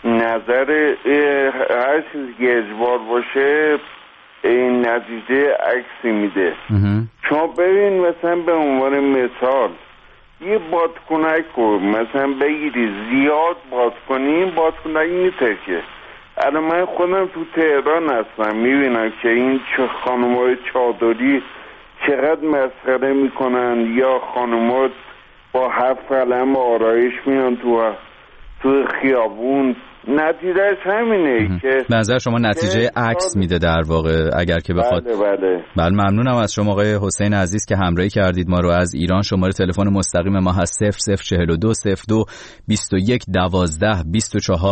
هر چیزی که اجبار باشه این نتیجه عکسی میده. شما ببین مثلا به عنوان مثال یه بادکنک رو مثلا بگیری زیاد باد کنیم، بادکنک میترکه. الان من خودم تو تهران هستم، میبینم که این خانم‌های چادری چقدر مسخره میکنن، یا خانم‌ها با 7 قلم آرایش میان تو خیابون. نتیجهش همینه که به نظر شما نتیجه عکس میده در واقع اگر که بخواد. بله ممنونم از شما آقای حسین عزیز که همراهی کردید ما رو از ایران. شماره تلفن مستقیم ما هست 0042 02 21 12 24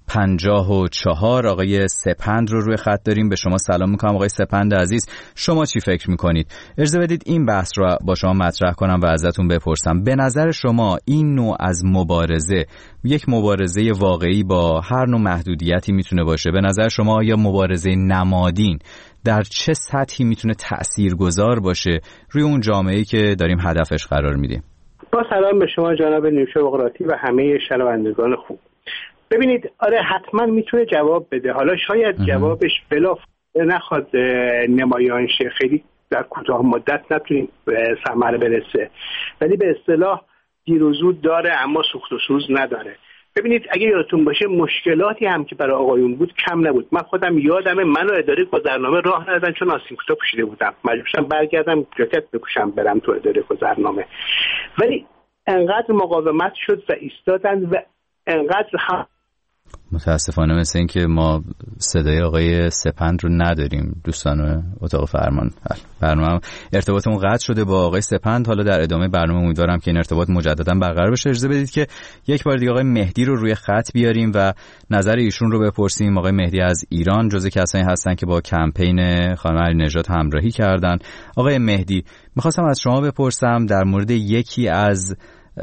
54 آقای سپند رو روی خط داریم. به شما سلام میکنم آقای سپند عزیز. شما چی فکر میکنید؟ اجازه بدید این بحث رو با شما مطرح کنم و ازتون بپرسم. به نظر شما این نوع از مبارزه یک مبارزه واقعی با هر نوع محدودیتی میتونه باشه؟ به نظر شما یا مبارزه نمادین در چه سطحی میتونه تأثیرگذار باشه روی اون جامعه‌ای که داریم هدفش قرار میدیم؟ با سلام به شما جناب نیوشا بقراطی و همه شنوندگان خوب. ببینید آره حتما میتونه جواب بده. حالا شاید جوابش بلا نخواد نمایان شه، خیلی در کوتاه مدت نتونیم به ثمره برسه، ولی به اصطلاح دیر و زود داره اما سوخت و سوز نداره. ببینید اگه یادتون باشه مشکلاتی هم که برای آقایون بود کم نبود. من خودم یادمه منو اداره گذرنامه راه ندادن چون آستین کوتاه پوشیده بودم، مجبور شدم برگردم جاکت بپوشم برم تو اداره گذرنامه، ولی انقدر مقاومت شد و ایستادن و انقدر هم متاسفانه مثل این که ما صدای آقای سپند رو نداریم. دوستان اتاق فرمان برنامه ارتباطمون قطع شده با آقای سپند. حالا در ادامه برنامه امیدوارم که این ارتباط مجددا برقرار بشه. اجازه بدید که یک بار دیگه آقای مهدی رو روی خط بیاریم و نظر ایشون رو بپرسیم. آقای مهدی از ایران جزو کسانی هستن که با کمپین خانم علی نژاد همراهی کردن. آقای مهدی می‌خواستم از شما بپرسم در مورد یکی از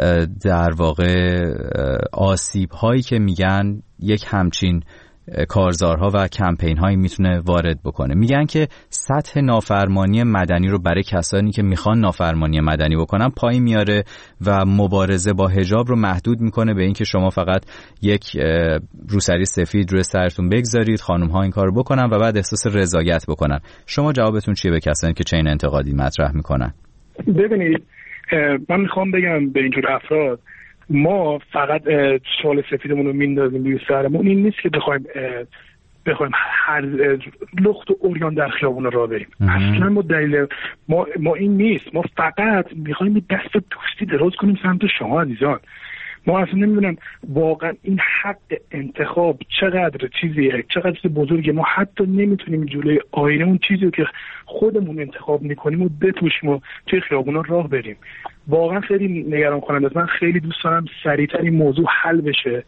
در واقع آسیب هایی که میگن یک همچین کارزارها و کمپین هایی میتونه وارد بکنه. میگن که سطح نافرمانی مدنی رو برای کسانی که میخوان نافرمانی مدنی بکنن پایین میاره و مبارزه با حجاب رو محدود میکنه به اینکه شما فقط یک روسری سفید روی سرتون بگذارید، خانم ها این کارو بکنن و بعد احساس رضایت بکنن. شما جوابتون چیه به کسانی که چنین انتقادی مطرح میکنن؟ ببینید من میخوام بگم به اینجور افراد ما فقط شال سفیدمون رو میندازیم روی سرمون. این نیست که بخوایم هر لخت و اوریان در خیابون را بریم. اصلا ما دلیل ما این نیست. ما فقط میخوایم دست دوستی دراز کنیم سمت شما عزیزان. ما اصلا نمیدونم واقعا این حق انتخاب چقدر چیزیه، چقدر چیز بزرگه. ما حتی نمیتونیم جلوی آینه اون چیزی که خودمون انتخاب میکنیم و بپوشیم و توی خیابونا راه بریم. واقعا خیلی نگران کننده است. من خیلی دوست دارم سریعتر این موضوع حل بشه،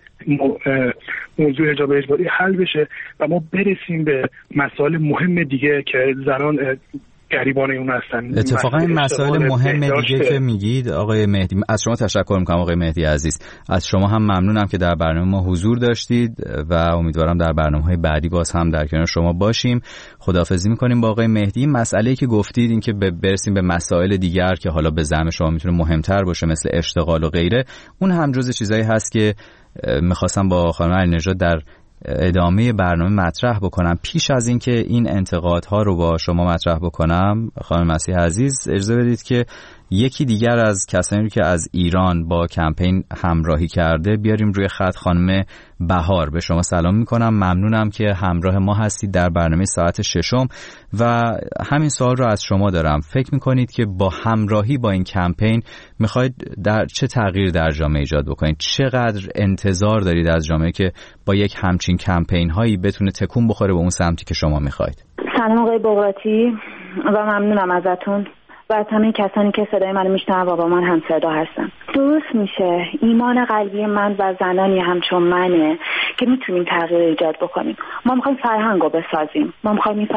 موضوع حجاب اجباری حل بشه و ما برسیم به مسائل مهم دیگه که زنان گریبان اون هستن. اتفاقا این مسائل مهم دیگه که میگید آقای مهدی، از شما تشکر میکنم آقای مهدی عزیز. از شما هم ممنونم که در برنامه ما حضور داشتید و امیدوارم در برنامه‌های بعدی باز هم در کنار شما باشیم. خداحافظی میکنیم با آقای مهدی. مسئله‌ای که گفتید این که برسیم به مسائل دیگر که حالا به زعم شما میتونه مهمتر باشه مثل اشتغال و غیره، اون هم جزء چیزایی هست که میخواستم با خانم علی نژاد در ادامه برنامه مطرح بکنم. پیش از این که این انتقادها رو با شما مطرح بکنم خانم مسیح عزیز، اجازه بدید که یکی دیگر از کسانی رو که از ایران با کمپین همراهی کرده بیاریم روی خط. خانم بهار، به شما سلام میکنم. ممنونم که همراه ما هستید در برنامه ساعت 6 و همین سوال رو از شما دارم. فکر میکنید که با همراهی با این کمپین میخواید در چه تغییر در جامعه ایجاد بکنید؟ چقدر انتظار دارید از جامعه که با یک همچین کمپین هایی بتونه تکون بخوره به اون سمتی که شما میخواید؟ سلام آقای بقراطی و ممنونم ازتون و از همه کسانی که صدای من میشنون و با من هم صدا هستن. درست میشه، ایمان قلبی من و زنانی همچون منه که میتونیم تغییر ایجاد بکنیم. ما میخوایم فرهنگ رو بسازیم. ما میخوایم این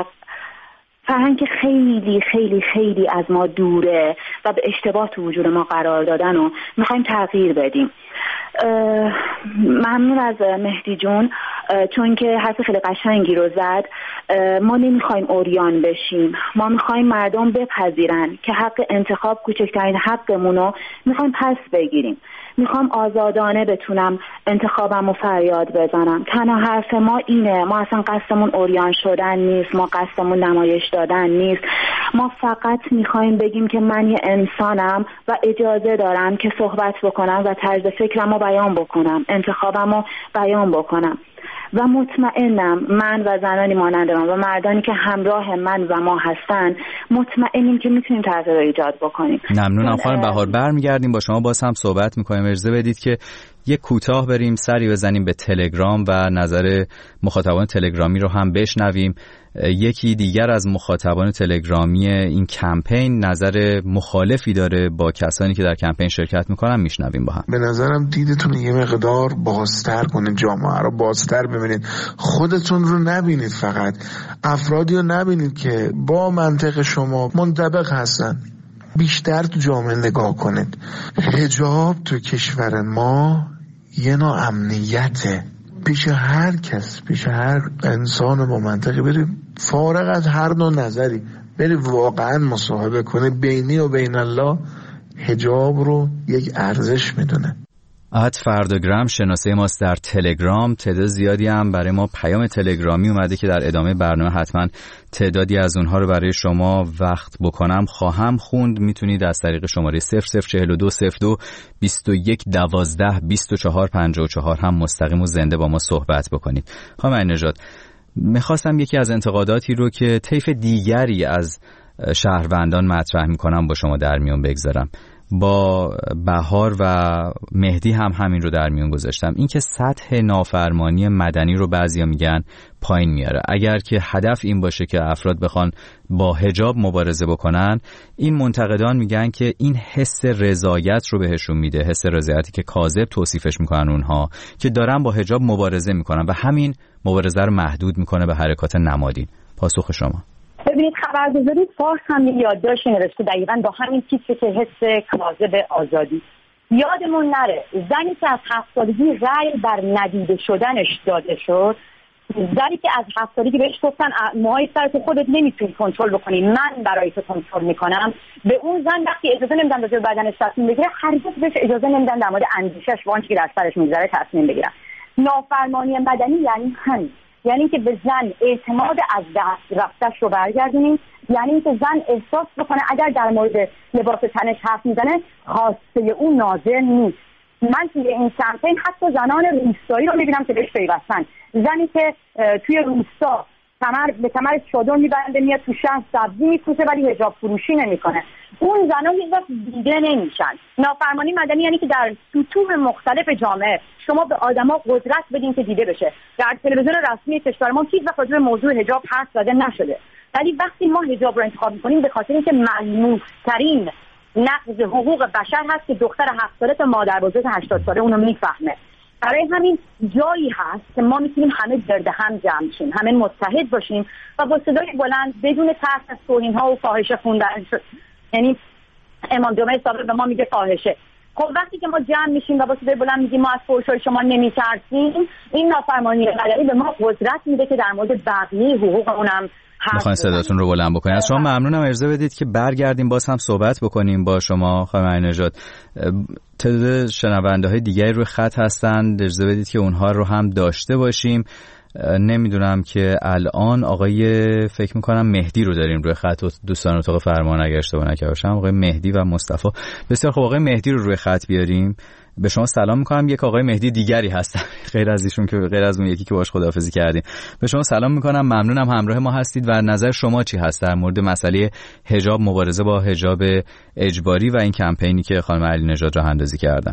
فرهنگ که خیلی خیلی خیلی از ما دوره و به اشتباه تو وجود ما قرار دادن و میخوایم تغییر بدیم. ممنون از مهدی جون چون که حرف خیلی قشنگی رو زد. ما نمیخوایم اوریان بشیم، ما میخوایم مردم بپذیرن که حق انتخاب کوچکترین حقمون رو میخوایم پس بگیریم. میخوام آزادانه بتونم انتخابم رو فریاد بزنم. تنها حرف ما اینه، ما اصلا قصدمون اوریان شدن نیست، ما قصدمون نمایش دادن نیست. ما فقط میخوایم بگیم که من یه انسانم و اجازه دارم که صحبت بکنم و طرز فکرم رو بیان بکنم، انتخابم رو بیان بکنم. و مطمئنم من و زنانی مانند من و مردانی که همراه من و ما هستن مطمئنیم که میتونیم تغییر ایجاد بکنیم. ممنونم خانم بهار. برمیگردیم با شما باز هم صحبت میکنیم. اجازه بدید که یک کوتاه بریم سری بزنیم به تلگرام و نظر مخاطبان تلگرامی رو هم بشنویم. یکی دیگر از مخاطبان تلگرامی این کمپین نظر مخالفی داره با کسانی که در کمپین شرکت میکنن. میشنویم با هم. به نظرم دیدتون یه مقدار بازتر کنید، جامعه رو بازتر ببینید، خودتون رو نبینید، فقط افرادی رو نبینید که با منطق شما منطبق هستن. بیشتر تو جامعه نگاه کنید. حجاب تو کشور ما یه نوع امنیته پیش هر کس، پیش هر انسان با منطقی. بری فارغ از هر نوع نظری بری واقعا مصاحبه کنه بینی و بین الله، حجاب رو یک ارزش میدونه. فرداگرام شناسه ماست در تلگرام. تعداد زیادی هم برای ما پیام تلگرامی اومده که در ادامه برنامه حتما تعدادی از اونها رو برای شما وقت بکنم خواهم خوند. میتونید از طریق شماره 004202 2112 2454 هم مستقیم و زنده با ما صحبت بکنید. خانم علی‌نژاد، میخواستم یکی از انتقاداتی رو که طیف دیگری از شهروندان مطرح میکنم با شما در میون بگذارم. با بهار و مهدی هم همین رو در میون گذاشتم. این که سطح نافرمانی مدنی رو بعضیا میگن پایین میاره. اگر که هدف این باشه که افراد بخوان با حجاب مبارزه بکنن، این منتقدان میگن که این حس رضایت رو بهشون میده، حس رضایتی که کاذب توصیفش میکنن اونها، که دارن با حجاب مبارزه میکنن و همین مبارزه رو محدود میکنه به حرکات نمادین. پاسخ شما؟ ببینید، خبرگزاری فارس هم یادداشت نوشته دقیقاً با همین تیتر که حس کاذب آزادی. یادمون نره زنی که از 7 سالگی رأی بر ندیده شدنش داده شد، زنی که از 7 سالگی بهش گفتن موهای سرت خودت نمیتونی کنترل بکنی، من برای تو کنترل میکنم، به اون زن وقتی اجازه نمیدن راجع به بدنش تصمیم بگیره، هرگز بهش اجازه نمیدن در مورد اندیشش و آنچه که در سرش میگذره تصمیم بگیرن. نافرمانی مدنی یعنی همین، یعنی که به زن اعتماد از دست رفتش رو برگردونیم، یعنی که زن احساس بکنه اگر در مورد لباس تنش حرف میزنه خواسته اون ناظر نیست. من توی این کمپین حتی زنان روستایی رو میبینم که بهش پیوستن. زنی که توی روستا به کمرش چادر میبنده میاد تو شهر سبزی میپوشه ولی حجاب فروشی نمیکنه، اون زنا هیچ وقت دیده نمیشن. نافرمانی مدنی یعنی که در سطوح مختلف جامعه شما به آدما قدرت بدین که دیده بشه. در تلویزیون رسمی کشور ما هیچ وقت راجع به موضوع حجاب حرف زده نشده، ولی وقتی ما حجاب رو انتخاب میکنیم به خاطر اینکه ملموس‌ترین نقض حقوق بشر هست که دختر 7 ساله تا مادر بزرگ 80 ساله اونو میفهمه. برای همین جایی هست که ما میتونیم همه گرد هم جمع شیم، همه متحد باشیم و با صدای بلند بدون ترس از توهین‌ها و فاحشه خوندن. یعنی امام جمعه صادق به ما میگه فاحشه. خب وقتی که ما جمع میشیم و با صدای بلند میگیم ما از فحشای شما نمیترسیم، این نافرمانی مدنی به ما قدرت میده که در مورد بقیه حقوقمون هم میخواین صداتون رو بلند بکنید. از شما ممنونم. اجازه بدید که برگردیم باز هم صحبت بکنیم با شما خانم علی‌نژاد. تعداد شنونده های دیگری روی خط هستند، اجازه بدید که اونها رو هم داشته باشیم. نمیدونم که الان آقای فکر میکنم مهدی رو داریم روی خط، دوستان اتاق فرمان اگر اشتباه نکرده باشم آقای مهدی و مصطفی. بسیار خوب، آقای مهدی رو روی خط بیاریم. به شما سلام میکنم. یک آقای مهدی دیگری هستن غیر از ایشون که غیر از اون یکی که باهاش خداحافظی کردیم. به شما سلام میکنم، ممنونم همراه ما هستید و نظر شما چی هست در مورد مسئله حجاب، مبارزه با حجاب اجباری و این کمپینی که خانم علی‌نژاد راه اندازی کردن؟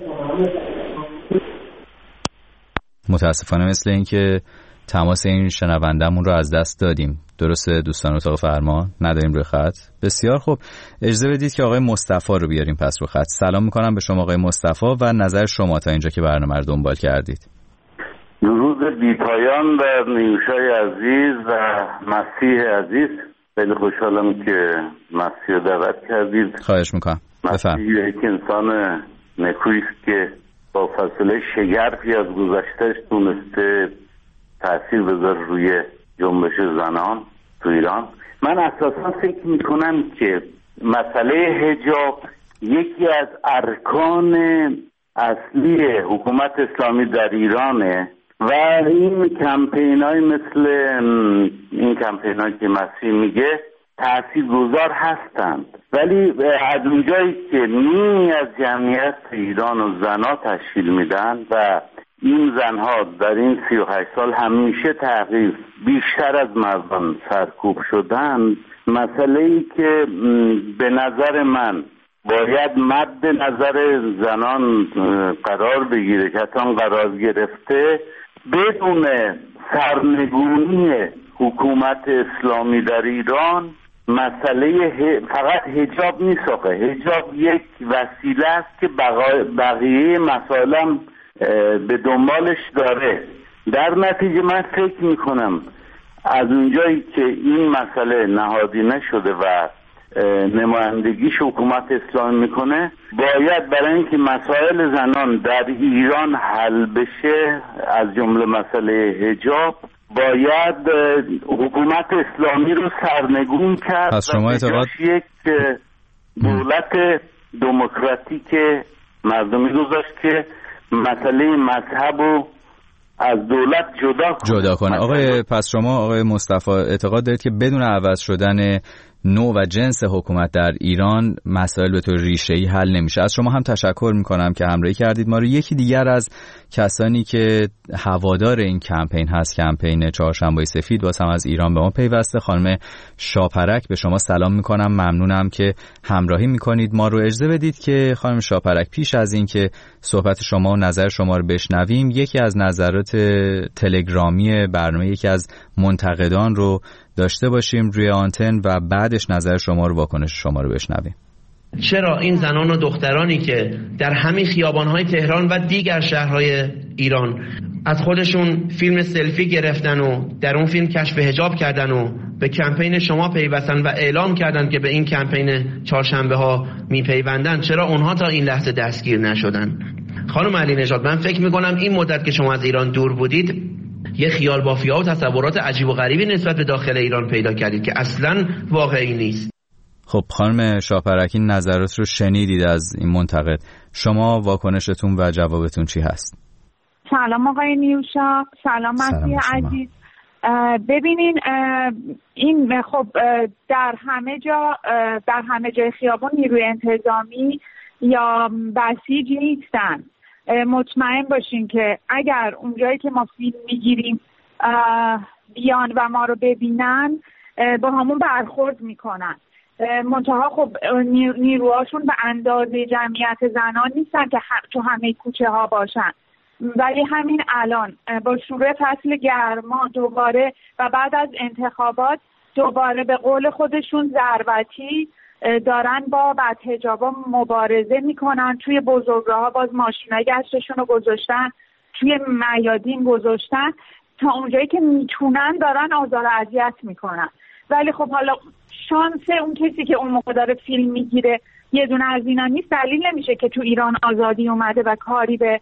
متاسفانه مثل این که تماس این شنوندمون رو از دست دادیم. درسته دوستان اتاق فرمان نداریم روی خط؟ بسیار خوب، اجازه بدید که آقای مصطفی رو بیاریم پس رو خط. سلام میکنم به شما آقای مصطفی و نظر شما تا اینجا که برنامه رو دنبال کردید. درود بی پایان بر نیوشای عزیز و مسیح عزیز. خیلی خوشحالم که مسیح رو دعوت کردید. خواهش میکنم. مسیح یک انسان نکویست که با فاصله شگرفی از گذشتهش تونسته تأثیر بذاره روی جنبش زنان تو ایران. من اساسا فکر میکنم که مسئله حجاب یکی از ارکان اصلی حکومت اسلامی در ایرانه و این کمپینای مثل این کمپینایی که مسیح میگه تاثیرگذار هستند، ولی از اونجایی که نیمی از جمعیت ایران و زنا تشکیل میدن و این زنها در این 38 سال همیشه تغییر بیشتر از مردان سرکوب شدن، مسئله‌ای که به نظر من باید مد نظر زنان قرار بگیره که حتی قرار گرفته بدون سرنگونی حکومت اسلامی در ایران مسئله فقط حجاب نیست. حجاب یک وسیله است که بقیه مسائل به دنبالش داره. در نتیجه من فکر میکنم از اونجایی که این مسئله نهادی نشده و نمایندگیش حکومت اسلامی میکنه، باید برای اینکه مسائل زنان در ایران حل بشه، از جمله مسئله حجاب، باید حکومت اسلامی رو سرنگون کرد. پس شما اعتقاد یک دولت دموکراتیک مردمی گذاشت که مسئله مذهب رو از دولت جدا کنه. پس شما آقای مصطفی اعتقاد دارید که بدون عوض شدن نوع و جنس حکومت در ایران مسائل به طور ریشه‌ای حل نمیشه. از شما هم تشکر میکنم که همراهی کردید ما رو. یکی دیگر از کسانی که هوادار این کمپین هست، کمپین چهارشنبه سفید، واسه هم از ایران به ما پیوسته، خانم شاپرک. به شما سلام میکنم، ممنونم که همراهی میکنید ما رو. اجازه بدید که خانم شاپرک پیش از این که صحبت شما و نظر شما رو بشنویم، یکی از نظرات تلگرامی برنامه یکی از منتقدان رو داشته باشیم روی آنتن و بعدش نظر شما رو، واکنش شما رو بشنویم. چرا این زنان و دخترانی که در همین خیابان‌های تهران و دیگر شهرهای ایران از خودشون فیلم سلفی گرفتن و در اون فیلم کشف حجاب کردن و به کمپین شما پیوستن و اعلام کردن که به این کمپین چهارشنبه ها میپیوندن، چرا اونها تا این لحظه دستگیر نشدن؟ خانم علی نژاد، من فکر میکنم این مدت که شما از ایران دور بودید یه خیال بافی‌ها و تصورات عجیب و غریبی نسبت به داخل ایران پیدا کردید که اصلاً واقعی نیست. خب خانم شاپرک، این نظرات رو شنیدید از این منتقد. شما واکنشتون و جوابتون چی هست؟ سلام آقای نیوشا، سلام مسیح عزیز. ببینین این خب در همه جای خیابان نیروی انتظامی یا بسیج نیستن. مطمئن باشین که اگر اونجایی که ما فیلم میگیریم بیان و ما رو ببینن با همون برخورد میکنن. منتها خب نیروهاشون به اندازه جمعیت زنان نیستن که تو همه کوچه ها باشن، ولی همین الان با شروع فصل گرما دوباره و بعد از انتخابات دوباره به قول خودشون ضربتی دارن با بدحجابا مبارزه میکنن. توی بزرگراها باز ماشینای گشتشون رو گذاشتن، توی میادین گذاشتن، تا اونجایی که میتونن دارن آزار و اذیت میکنن. ولی خب حالا شانس اون کسی که اون موقع داره فیلم میگیره یه دونه از اینا نیست، دلیل نمیشه که تو ایران آزادی اومده و کاری به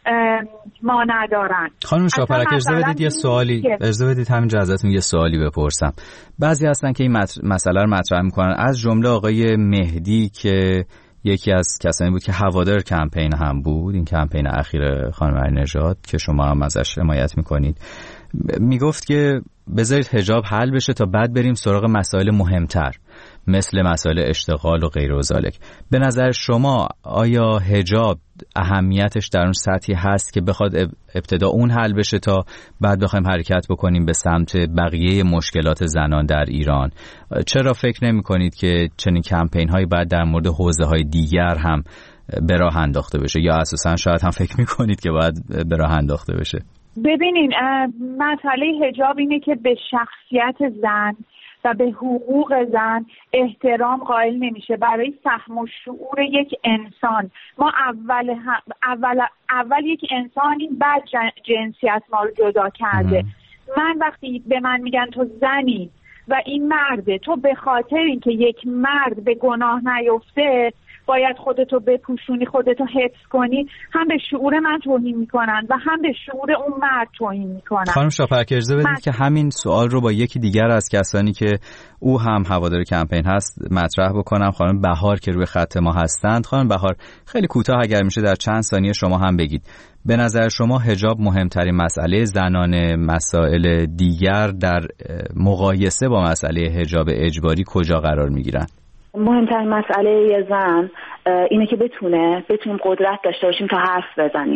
ما ندارن. خانم شاپرک، اجازه بدید همینجا ازتون یه سوالی بپرسم. بعضی هستن که این مسئله رو مطرح میکنن، از جمله آقای مهدی که یکی از کسانی بود که هوادار کمپین هم بود، این کمپین اخیر خانم علی نژاد که شما هم ازش حمایت میکنید، میگفت که بذارید حجاب حل بشه تا بعد بریم سراغ مسائل مهمتر مثل مسائل اشتغال و غیر و ذالک. به نظر شما آیا حجاب اهمیتش در اون سطحی هست که بخواد ابتدا اون حل بشه تا بعد بخوایم حرکت بکنیم به سمت بقیه مشکلات زنان در ایران؟ چرا فکر نمی کنید که چنین کمپین هایی باید در مورد حوزه های دیگر هم به راه انداخته بشه، یا اساسا شاید هم فکر می کنید که باید به راه انداخته بشه؟ ببینین، مسئله حجاب اینه که به شخصیت زن و به حقوق زن احترام قائل نمیشه. برای فهم و شعور یک انسان ما اول یک انسانی بعد جنسیت ما رو جدا کرده. من وقتی به من میگن تو زنی و این مرده، تو به خاطر اینکه یک مرد به گناه نیفته باید خودتو بپوشونی، خودتو حفظ کنی، هم به شعور من توهین میکنن و هم به شعور اون مرد توهین میکنن. خانم شاپرک، اجازه بدید که همین سوال رو با یکی دیگر از کسانی که او هم هوادار کمپین هست مطرح بکنم. خانم بهار که روی خط ما هستند. خانم بهار، خیلی کوتاه اگر میشه در چند ثانیه شما هم بگید، به نظر شما حجاب مهمترین مسئله زنان مسائل دیگر در مقایسه با مسئله حجاب اجباری کجا قرار میگیرن؟ مهمترین مسئله زن اینه که بتونیم قدرت داشته باشیم تا حرف بزنیم.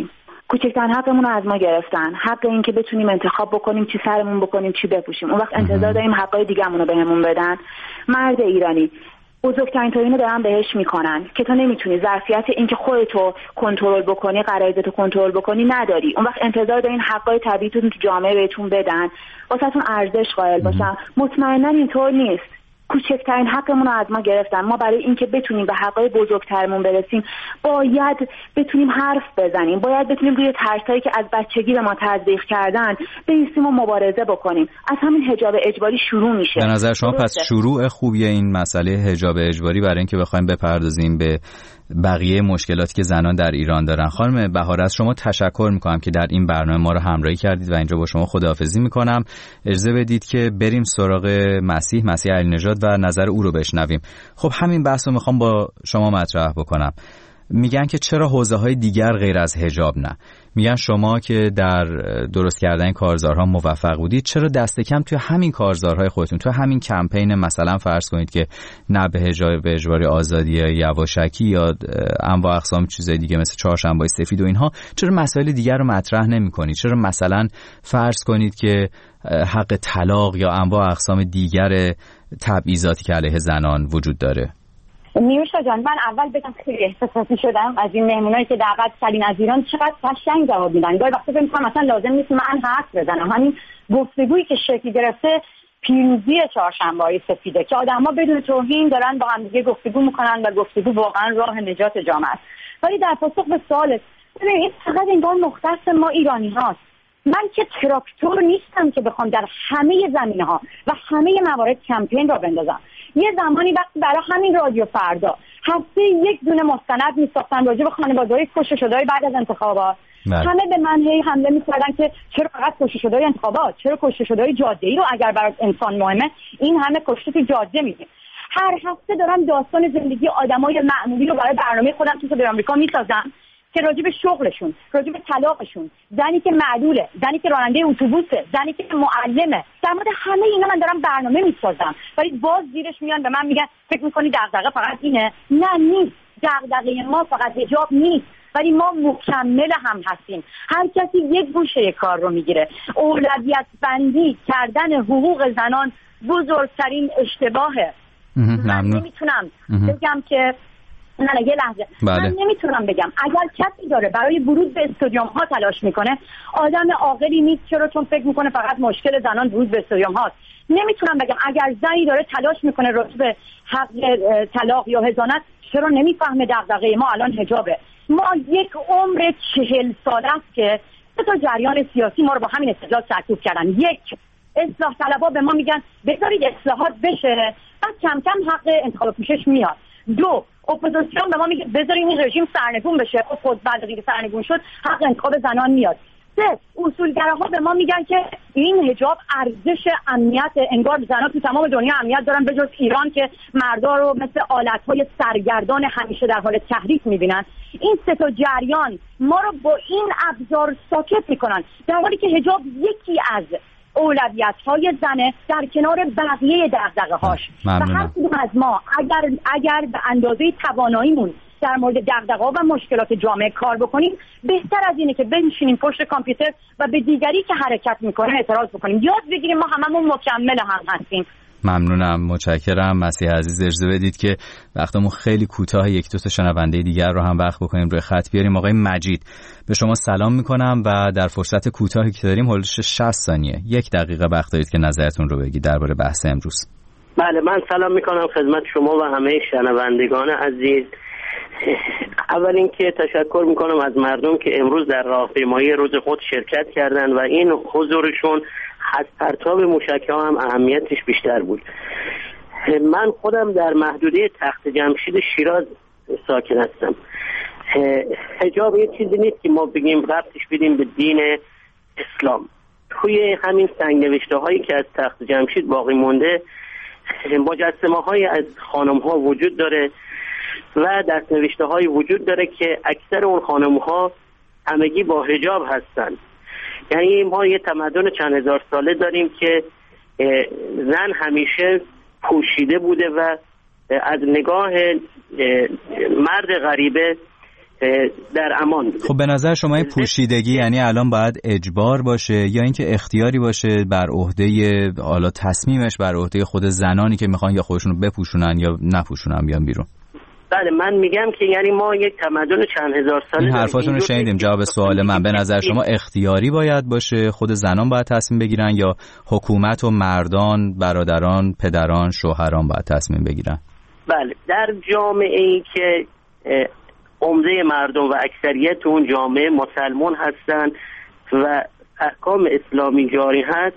کوچکترین حقمون رو از ما گرفتن، حق این که بتونیم انتخاب بکنیم چی سرمون بکنیم چی بپوشیم. اون وقت انتظار داریم حقای دیگه‌مون رو بهمون بدن. مرد ایرانی بزرگترین توهین دارن بهش میکنن که تو نمیتونی ظرفیت این که خودتو کنترل بکنی، غرایزتو کنترل بکنی نداری. اون وقت انتظار دارین حقای طبیعیتون تو جامعه بهتون بدن، واسهتون ارزش قائل باشن. مطمئنا اینطور نیست. کوچکترین حقمون رو از ما گرفتن. ما برای اینکه بتونیم به حقای بزرگترمون برسیم باید بتونیم حرف بزنیم، باید بتونیم روی ترسایی که از بچگی به ما تزریق کردن بایستیم و مبارزه بکنیم. از همین حجاب اجباری شروع میشه. به نظر شما پس شروع خوبیه این مسئله حجاب اجباری برای اینکه بخوایم بپردازیم به بقیه مشکلاتی که زنان در ایران دارن. خانم بهار، از شما تشکر میکنم که در این برنامه ما رو همراهی کردید و اینجا با شما خداحافظی میکنم. اجازه بدید که بریم سراغ مسیح علی نژاد و نظر او رو بشنویم. خب همین بحث رو میخوام با شما مطرح بکنم. میگن که چرا حوزه‌های دیگر غیر از حجاب نه؟ میگن شما که در درست کردن کارزارها موفق بودید، چرا دست کم توی همین کارزارهای خودتون، توی همین کمپین مثلا فرض کنید که نه به حجاب اجباری آزادی یواشکی یا انواع اقسام چیزای دیگه مثل چهارشنبه‌های سفید و اینها، چرا مسائل دیگر رو مطرح نمی‌کنید؟ چرا مثلا فرض کنید که حق طلاق یا انواع اقسام دیگر تبعیضاتی که علیه زنان وجود داره؟ نیوشا جان، من اول بگم خیلی احساساتی شدم از این مهمونایی که دعوت کردین از ایران، چقدر قشنگ جواب میدن. گاهی وقتا فکر می‌کنم مثلا لازم نیست من حرف بزنم. همین گفتگویی که شکل گرفته پیروزی چهارشنبه‌های سفیده که آدم‌ها بدون توهین دارن با هم دیگه گفتگو میکنن و گفتگو واقعا راه نجات جامعه است. ولی در پاسخ به سوالت، ببین این فقط انگار مختص ما ایرانی هاست. من که تراکتور نیستم که بخوام در همه زمینه‌ها و همه موارد کمپین را بندازم. یه زمانی وقتی برای همین رادیو فردا هفته یک دونه مستند می‌ساختن راجع به خانواده‌های کشته شده‌های بعد از انتخابات، همه به من حمله می‌کردن که چرا فقط کشته شده‌های انتخابات، چرا کشته شده‌های جاده‌ای رو اگر برای انسان مهمه این همه کشته تو جاده می‌بینیم. هر هفته دارم داستان زندگی آدمای معمولی رو برای برنامه خودم تو صدای آمریکا می‌سازم که راجع به شغلشون، راجع به طلاقشون، زنی که معلوله، زنی که راننده اتوبوسه، زنی که معلمه، در مورد همه اینا من دارم برنامه میسازم. ولی باز زیرش میان به من میگن فکر میکنی دغدغه فقط اینه؟ نه نیست. دغدغه ما فقط حجاب نیست، ولی ما مکمل هم هستیم. هر کسی یک گوشه کار رو میگیره. اولویت بندی کردن حقوق زنان بزرگترین اشتباهه. من نمیتونم بگم که نه یه لحظه من نمیتونم بگم اگر کسی داره برای ورود به استادیوم ها تلاش میکنه آدم عاقلی نیست. چرا؟ چون فکر میکنه فقط مشکل زنان ورود به استادیوم هاست. نمیتونم بگم اگر زنی داره تلاش میکنه راجع به حق طلاق یا حضانت چرا نمیفهمه دغدغه ما الان حجابه. ما یک عمر 40 ساله است که سه تا جریان سیاسی ما رو با همین استدلال سرکوب کردن. یک، اصلاح طلبها به ما میگن بذارید اصلاحات بشه، بعد کم کم حق انتخاب پوشش میاد. دو، اپوزیسیون به ما میگه بذاریم این رژیم سرنگون بشه، خود بعد دیگه سرنگون شد حق انتخاب زنان میاد. سه، اصولگراها به ما میگن که این حجاب ارزش امنیت، انگار زنان تو تمام دنیا امنیت دارن به جز ایران که مردا رو مثل آلت‌های سرگردان همیشه در حال تحریک میبینن. این سه تا جریان ما رو با این ابزار ساکت میکنن، در حالی که حجاب یکی از اولویت‌های زنه در کنار بقیه دغدغه‌هاش. و هر کدوم از ما اگر به اندازه تواناییمون در مورد دغدغه‌ها و مشکلات جامعه کار بکنیم، بهتر از اینه که بنشینیم پشت کامپیوتر و به دیگری که حرکت میکنه اعتراض بکنیم. یاد بگیریم ما هممون مکمل هم هستیم. ممنونم، متشکرم. مسیح عزیز اجازه بدید که وقتمون خیلی کوتاه، یک دو تا شنونده دیگر رو هم وقت بکنیم روی خط بیاریم. آقای مجید، به شما سلام میکنم و در فرصت کوتاهی که داریم حدود 60 ثانیه، 1 دقیقه وقت دارید که نظرتون رو بگید درباره بحث امروز. بله، من سلام میکنم خدمت شما و همه شنوندگان عزیز. اول اینکه تشکر میکنم از مردم که امروز در راهپیمایی روز خود شرکت کردن و این حضورشون از پرتاب موشک‌ها هم اهمیتش بیشتر بود. من خودم در محدوده تخت جمشید شیراز ساکن هستم. حجاب یه چیزی نیست که ما بگیم ربطش بدیم به دین اسلام. توی همین سنگ‌نوشته هایی که از تخت جمشید باقی مونده مجسمه های از خانم ها وجود داره و دست‌نوشته های وجود داره که اکثر اون خانم ها همگی با حجاب هستن. یعنی ما یه تمدن چند هزار ساله داریم که زن همیشه پوشیده بوده و از نگاه مرد غریبه در امان بوده. خب به نظر شما این پوشیدگی یعنی الان باید اجبار باشه یا اینکه اختیاری باشه بر عهده حالا تصمیمش بر عهده خود زنانی که میخوان یا خودشون رو بپوشونن یا نپوشونن بیان بیرون؟ بله من میگم که یعنی ما یک تمدن چند هزار ساله این حرفاتون رو شنیدیم. جواب سوال من به نظر شما اختیاری باید باشه، خود زنان باید تصمیم بگیرن یا حکومت و مردان، برادران، پدران، شوهران باید تصمیم بگیرن؟ بله در جامعه‌ای که عمده مردم و اکثریت اون جامعه مسلمان هستند و احکام اسلامی جاری هست،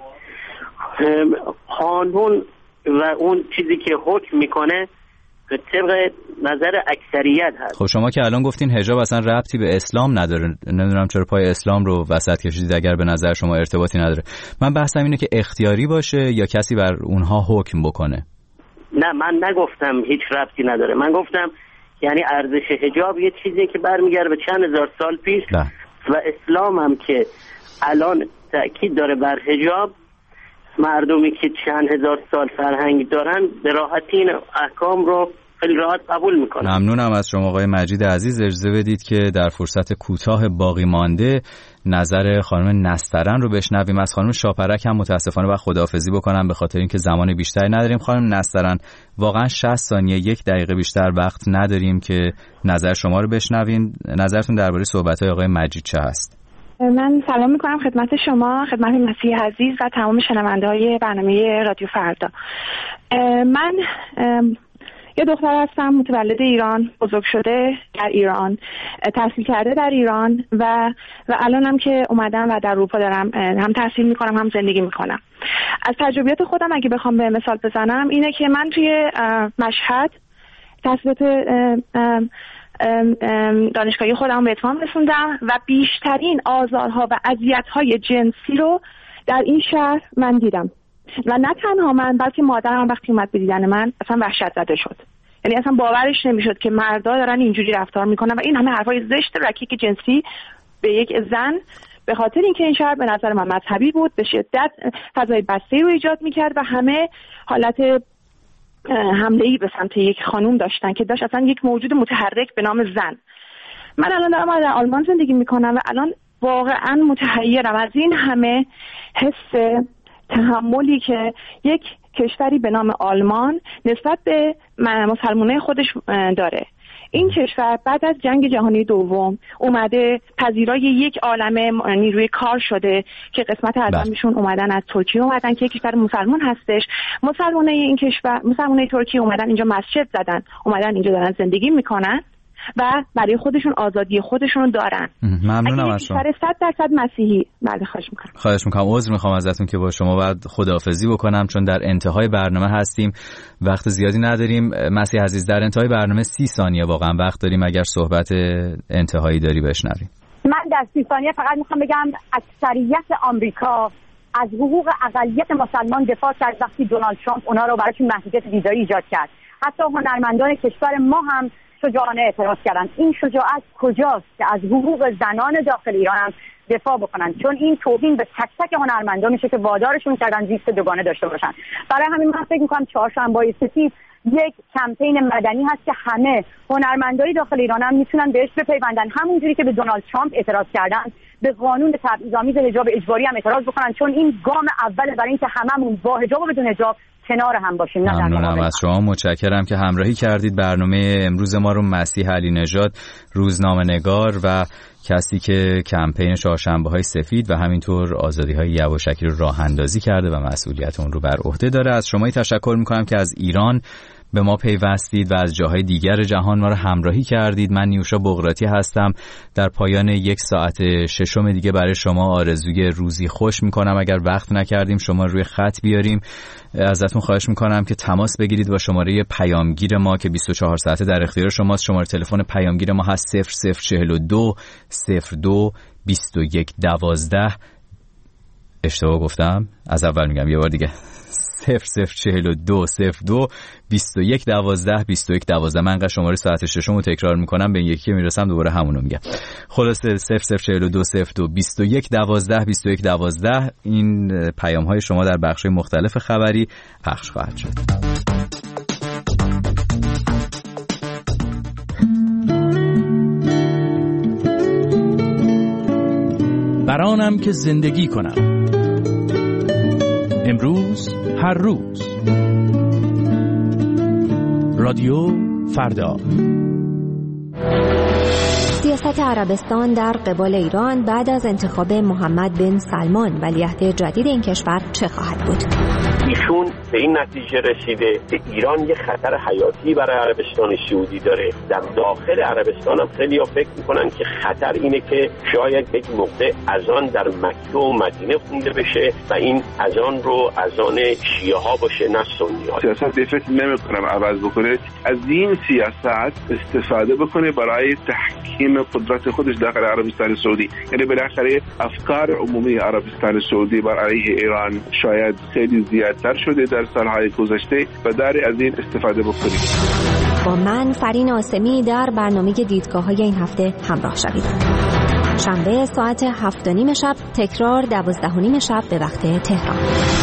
قانون و اون چیزی که حکم میکنه طبق نظر اکثریت هست. خب شما که الان گفتین حجاب اصلا ربطی به اسلام نداره، نمیدونم چرا پای اسلام رو وسط کشیدید اگر به نظر شما ارتباطی نداره. من بحثم اینه که اختیاری باشه یا کسی بر اونها حکم بکنه. نه من نگفتم هیچ ربطی نداره، من گفتم یعنی ارزش حجاب یه چیزی که برمیگرده به چند هزار سال پیش و اسلام هم که الان تأکید داره بر حجاب، مردمی که چند هزار سال فرهنگ دارن به راحتی این احکام رو خیلی راحت قبول میکنن. ممنونم از شما آقای مجید عزیز. اجازه بدید که در فرصت کوتاه باقی مانده نظر خانم نسترن رو بشنویم. از خانم شاپرک هم متاسفانه باید خداحافظی بکنم به خاطر اینکه زمان بیشتری نداریم. خانم نسترن واقعا 60 ثانیه 1 دقیقه بیشتر وقت نداریم که نظر شما رو بشنویم. نظرتون درباره صحبت‌های آقای مجید چه هست؟ من سلام میکنم خدمت شما، خدمت مسیح عزیز و تمام شنونده‌های برنامه رادیو فردا. من یه دختر هستم متولد ایران، بزرگ شده در ایران، تحصیل کرده در ایران و الانم که اومدم و در اروپا دارم هم تحصیل میکنم هم زندگی میکنم. از تجربیات خودم اگه بخوام به مثال بزنم اینه که من توی مشهد تحصیلات دانشگاهی خودم به اتمام رسوندم و بیشترین آزارها و اذیت‌های جنسی رو در این شهر من دیدم و نه تنها من بلکه مادرم وقتی اومد به دیدن من اصلا وحشت زده شد. یعنی اصلا باورش نمیشد که مردا دارن اینجوری رفتار میکنن و این همه حرفای زشت رکیک جنسی به یک زن، به خاطر اینکه این شهر به نظر من مذهبی بود به شدت فضای بسته رو ایجاد میکرد و همه حالت حمله‌ای به سمت یک خانوم داشتن که داشت اصلا یک موجود متحرک به نام زن. من الان دارم در آلمان زندگی میکنم و الان واقعا متحیرم از این همه حس تحملی که یک کشوری به نام آلمان نسبت به مسلمانای خودش داره. این کشور بعد از جنگ جهانی دوم اومده پذیرای یک عالمه نیروی کار شده که قسمت اعظمشون اومدن از ترکیه اومدن که یک کشور مسلمان هستش. مسلمانای این کشور، مسلمانای ترکیه اومدن اینجا مسجد زدن، اومدن اینجا دارن زندگی میکنن و برای خودشون آزادی خودشون دارن. ممنونم از شما. 100% مسیحی. بله خواهش میکنم. عذر میخوام ازتون که با شما باید خداحافظی بکنم چون در انتهای برنامه هستیم، وقت زیادی نداریم. مسیح عزیز در انتهای برنامه 30 ثانیه واقعا وقت داریم، اگر صحبت انتهایی داری بشنویم. من در 30 ثانیه فقط میخوام بگم اکثریت آمریکا از حقوق اقلیت مسلمان دفاع کرد وقتی دونالد ترامپ اونا رو براشون محدودیت ویزایی ایجاد کرد. حتی هنرمندان کشور ما هم شجاعانه اعتراض کردن. این شجاعت کجاست که از حقوق زنان داخل ایران هم دفاع بکنن؟ چون این توهین به تک تک هنرمندان میشه که وادارشون کردن زیست دوگانه داشته باشن. برای همین من فکر میکنم چهارشنبه‌های سفید یک کمپین مدنی هست که همه هنرمندای داخل ایران هم میتونن بهش بپیوندن، همونجوری که به دونالد ترامپ اعتراض کردن به قانون تبعیض‌آمیز حجاب اجباری هم اعتراض بکنن، چون این گام اول برای اینکه هممون با حجاب و بدون حجاب کنار هم باشیم. ممنونم از شما، متشکرم که همراهی کردید. برنامه امروز ما رو مسیح علی نژاد، روزنامه‌نگار و کسی که کمپین چهارشنبه‌های سفید و همینطور آزادی‌های یواشکی رو راه اندازی کرده و مسئولیت اون رو بر عهده داره. از شما تشکر می‌کنم که از ایران به ما پیوستید و از جاهای دیگر جهان ما رو همراهی کردید. من نیوشا بغراتی هستم. در پایان 1 ساعت ششم دیگه برای شما آرزوی روزی خوش میکنم. اگر وقت نکردیم شما روی خط بیاریم، ازتون خواهش میکنم که تماس بگیرید با شماره پیامگیر ما که 24 ساعته در اختیار شماست. شماره تلفن پیامگیر ما هست 0042 02 21 12. اشتباه گفتم؟ از اول میگم یه بار دیگه. 0042 02 21 12 21 12. من شماره ساعت ششم رو تکرار میکنم، به این یکی میرسم دوباره همونو میگم. خلاصه 0042 02 21 12 21 12. این پیام های شما در بخش مختلف خبری پخش خواهد شد. آنم که زندگی کنم. امروز هر روز. رادیو فردا. سیاست عربستان در قبال ایران بعد از انتخاب محمد بن سلمان ولیعهد جدید این کشور چه خواهد بود؟ ایشون به این نتیجه رسیده که ایران یه خطر حیاتی برای عربستان سعودی داره. در داخل عربستان هم خیلی‌ها فکر میکنن که خطر اینه که شاید یک موقع اذان در مکه و مدینه خونده بشه و این اذان رو اذان شیعه ها باشه نه سنی ها. سیاست به فکر نمیکنم عوض بکنه، از این سیاست استفاده بکنه برای تحکیم قدرت خودش داخل عربستان سعودی. یعنی بالاخره افکار عمومی عربستان سعودی بر علیه ایران شاید خیلی زیادتر شده در سالهای گذشته و داره از این استفاده بکنیم. با من فرین آسمی در برنامه دیدگاه‌های این هفته همراه شوید. شنبه ساعت 7:30 شب، تکرار 12:30 شب به وقت تهران.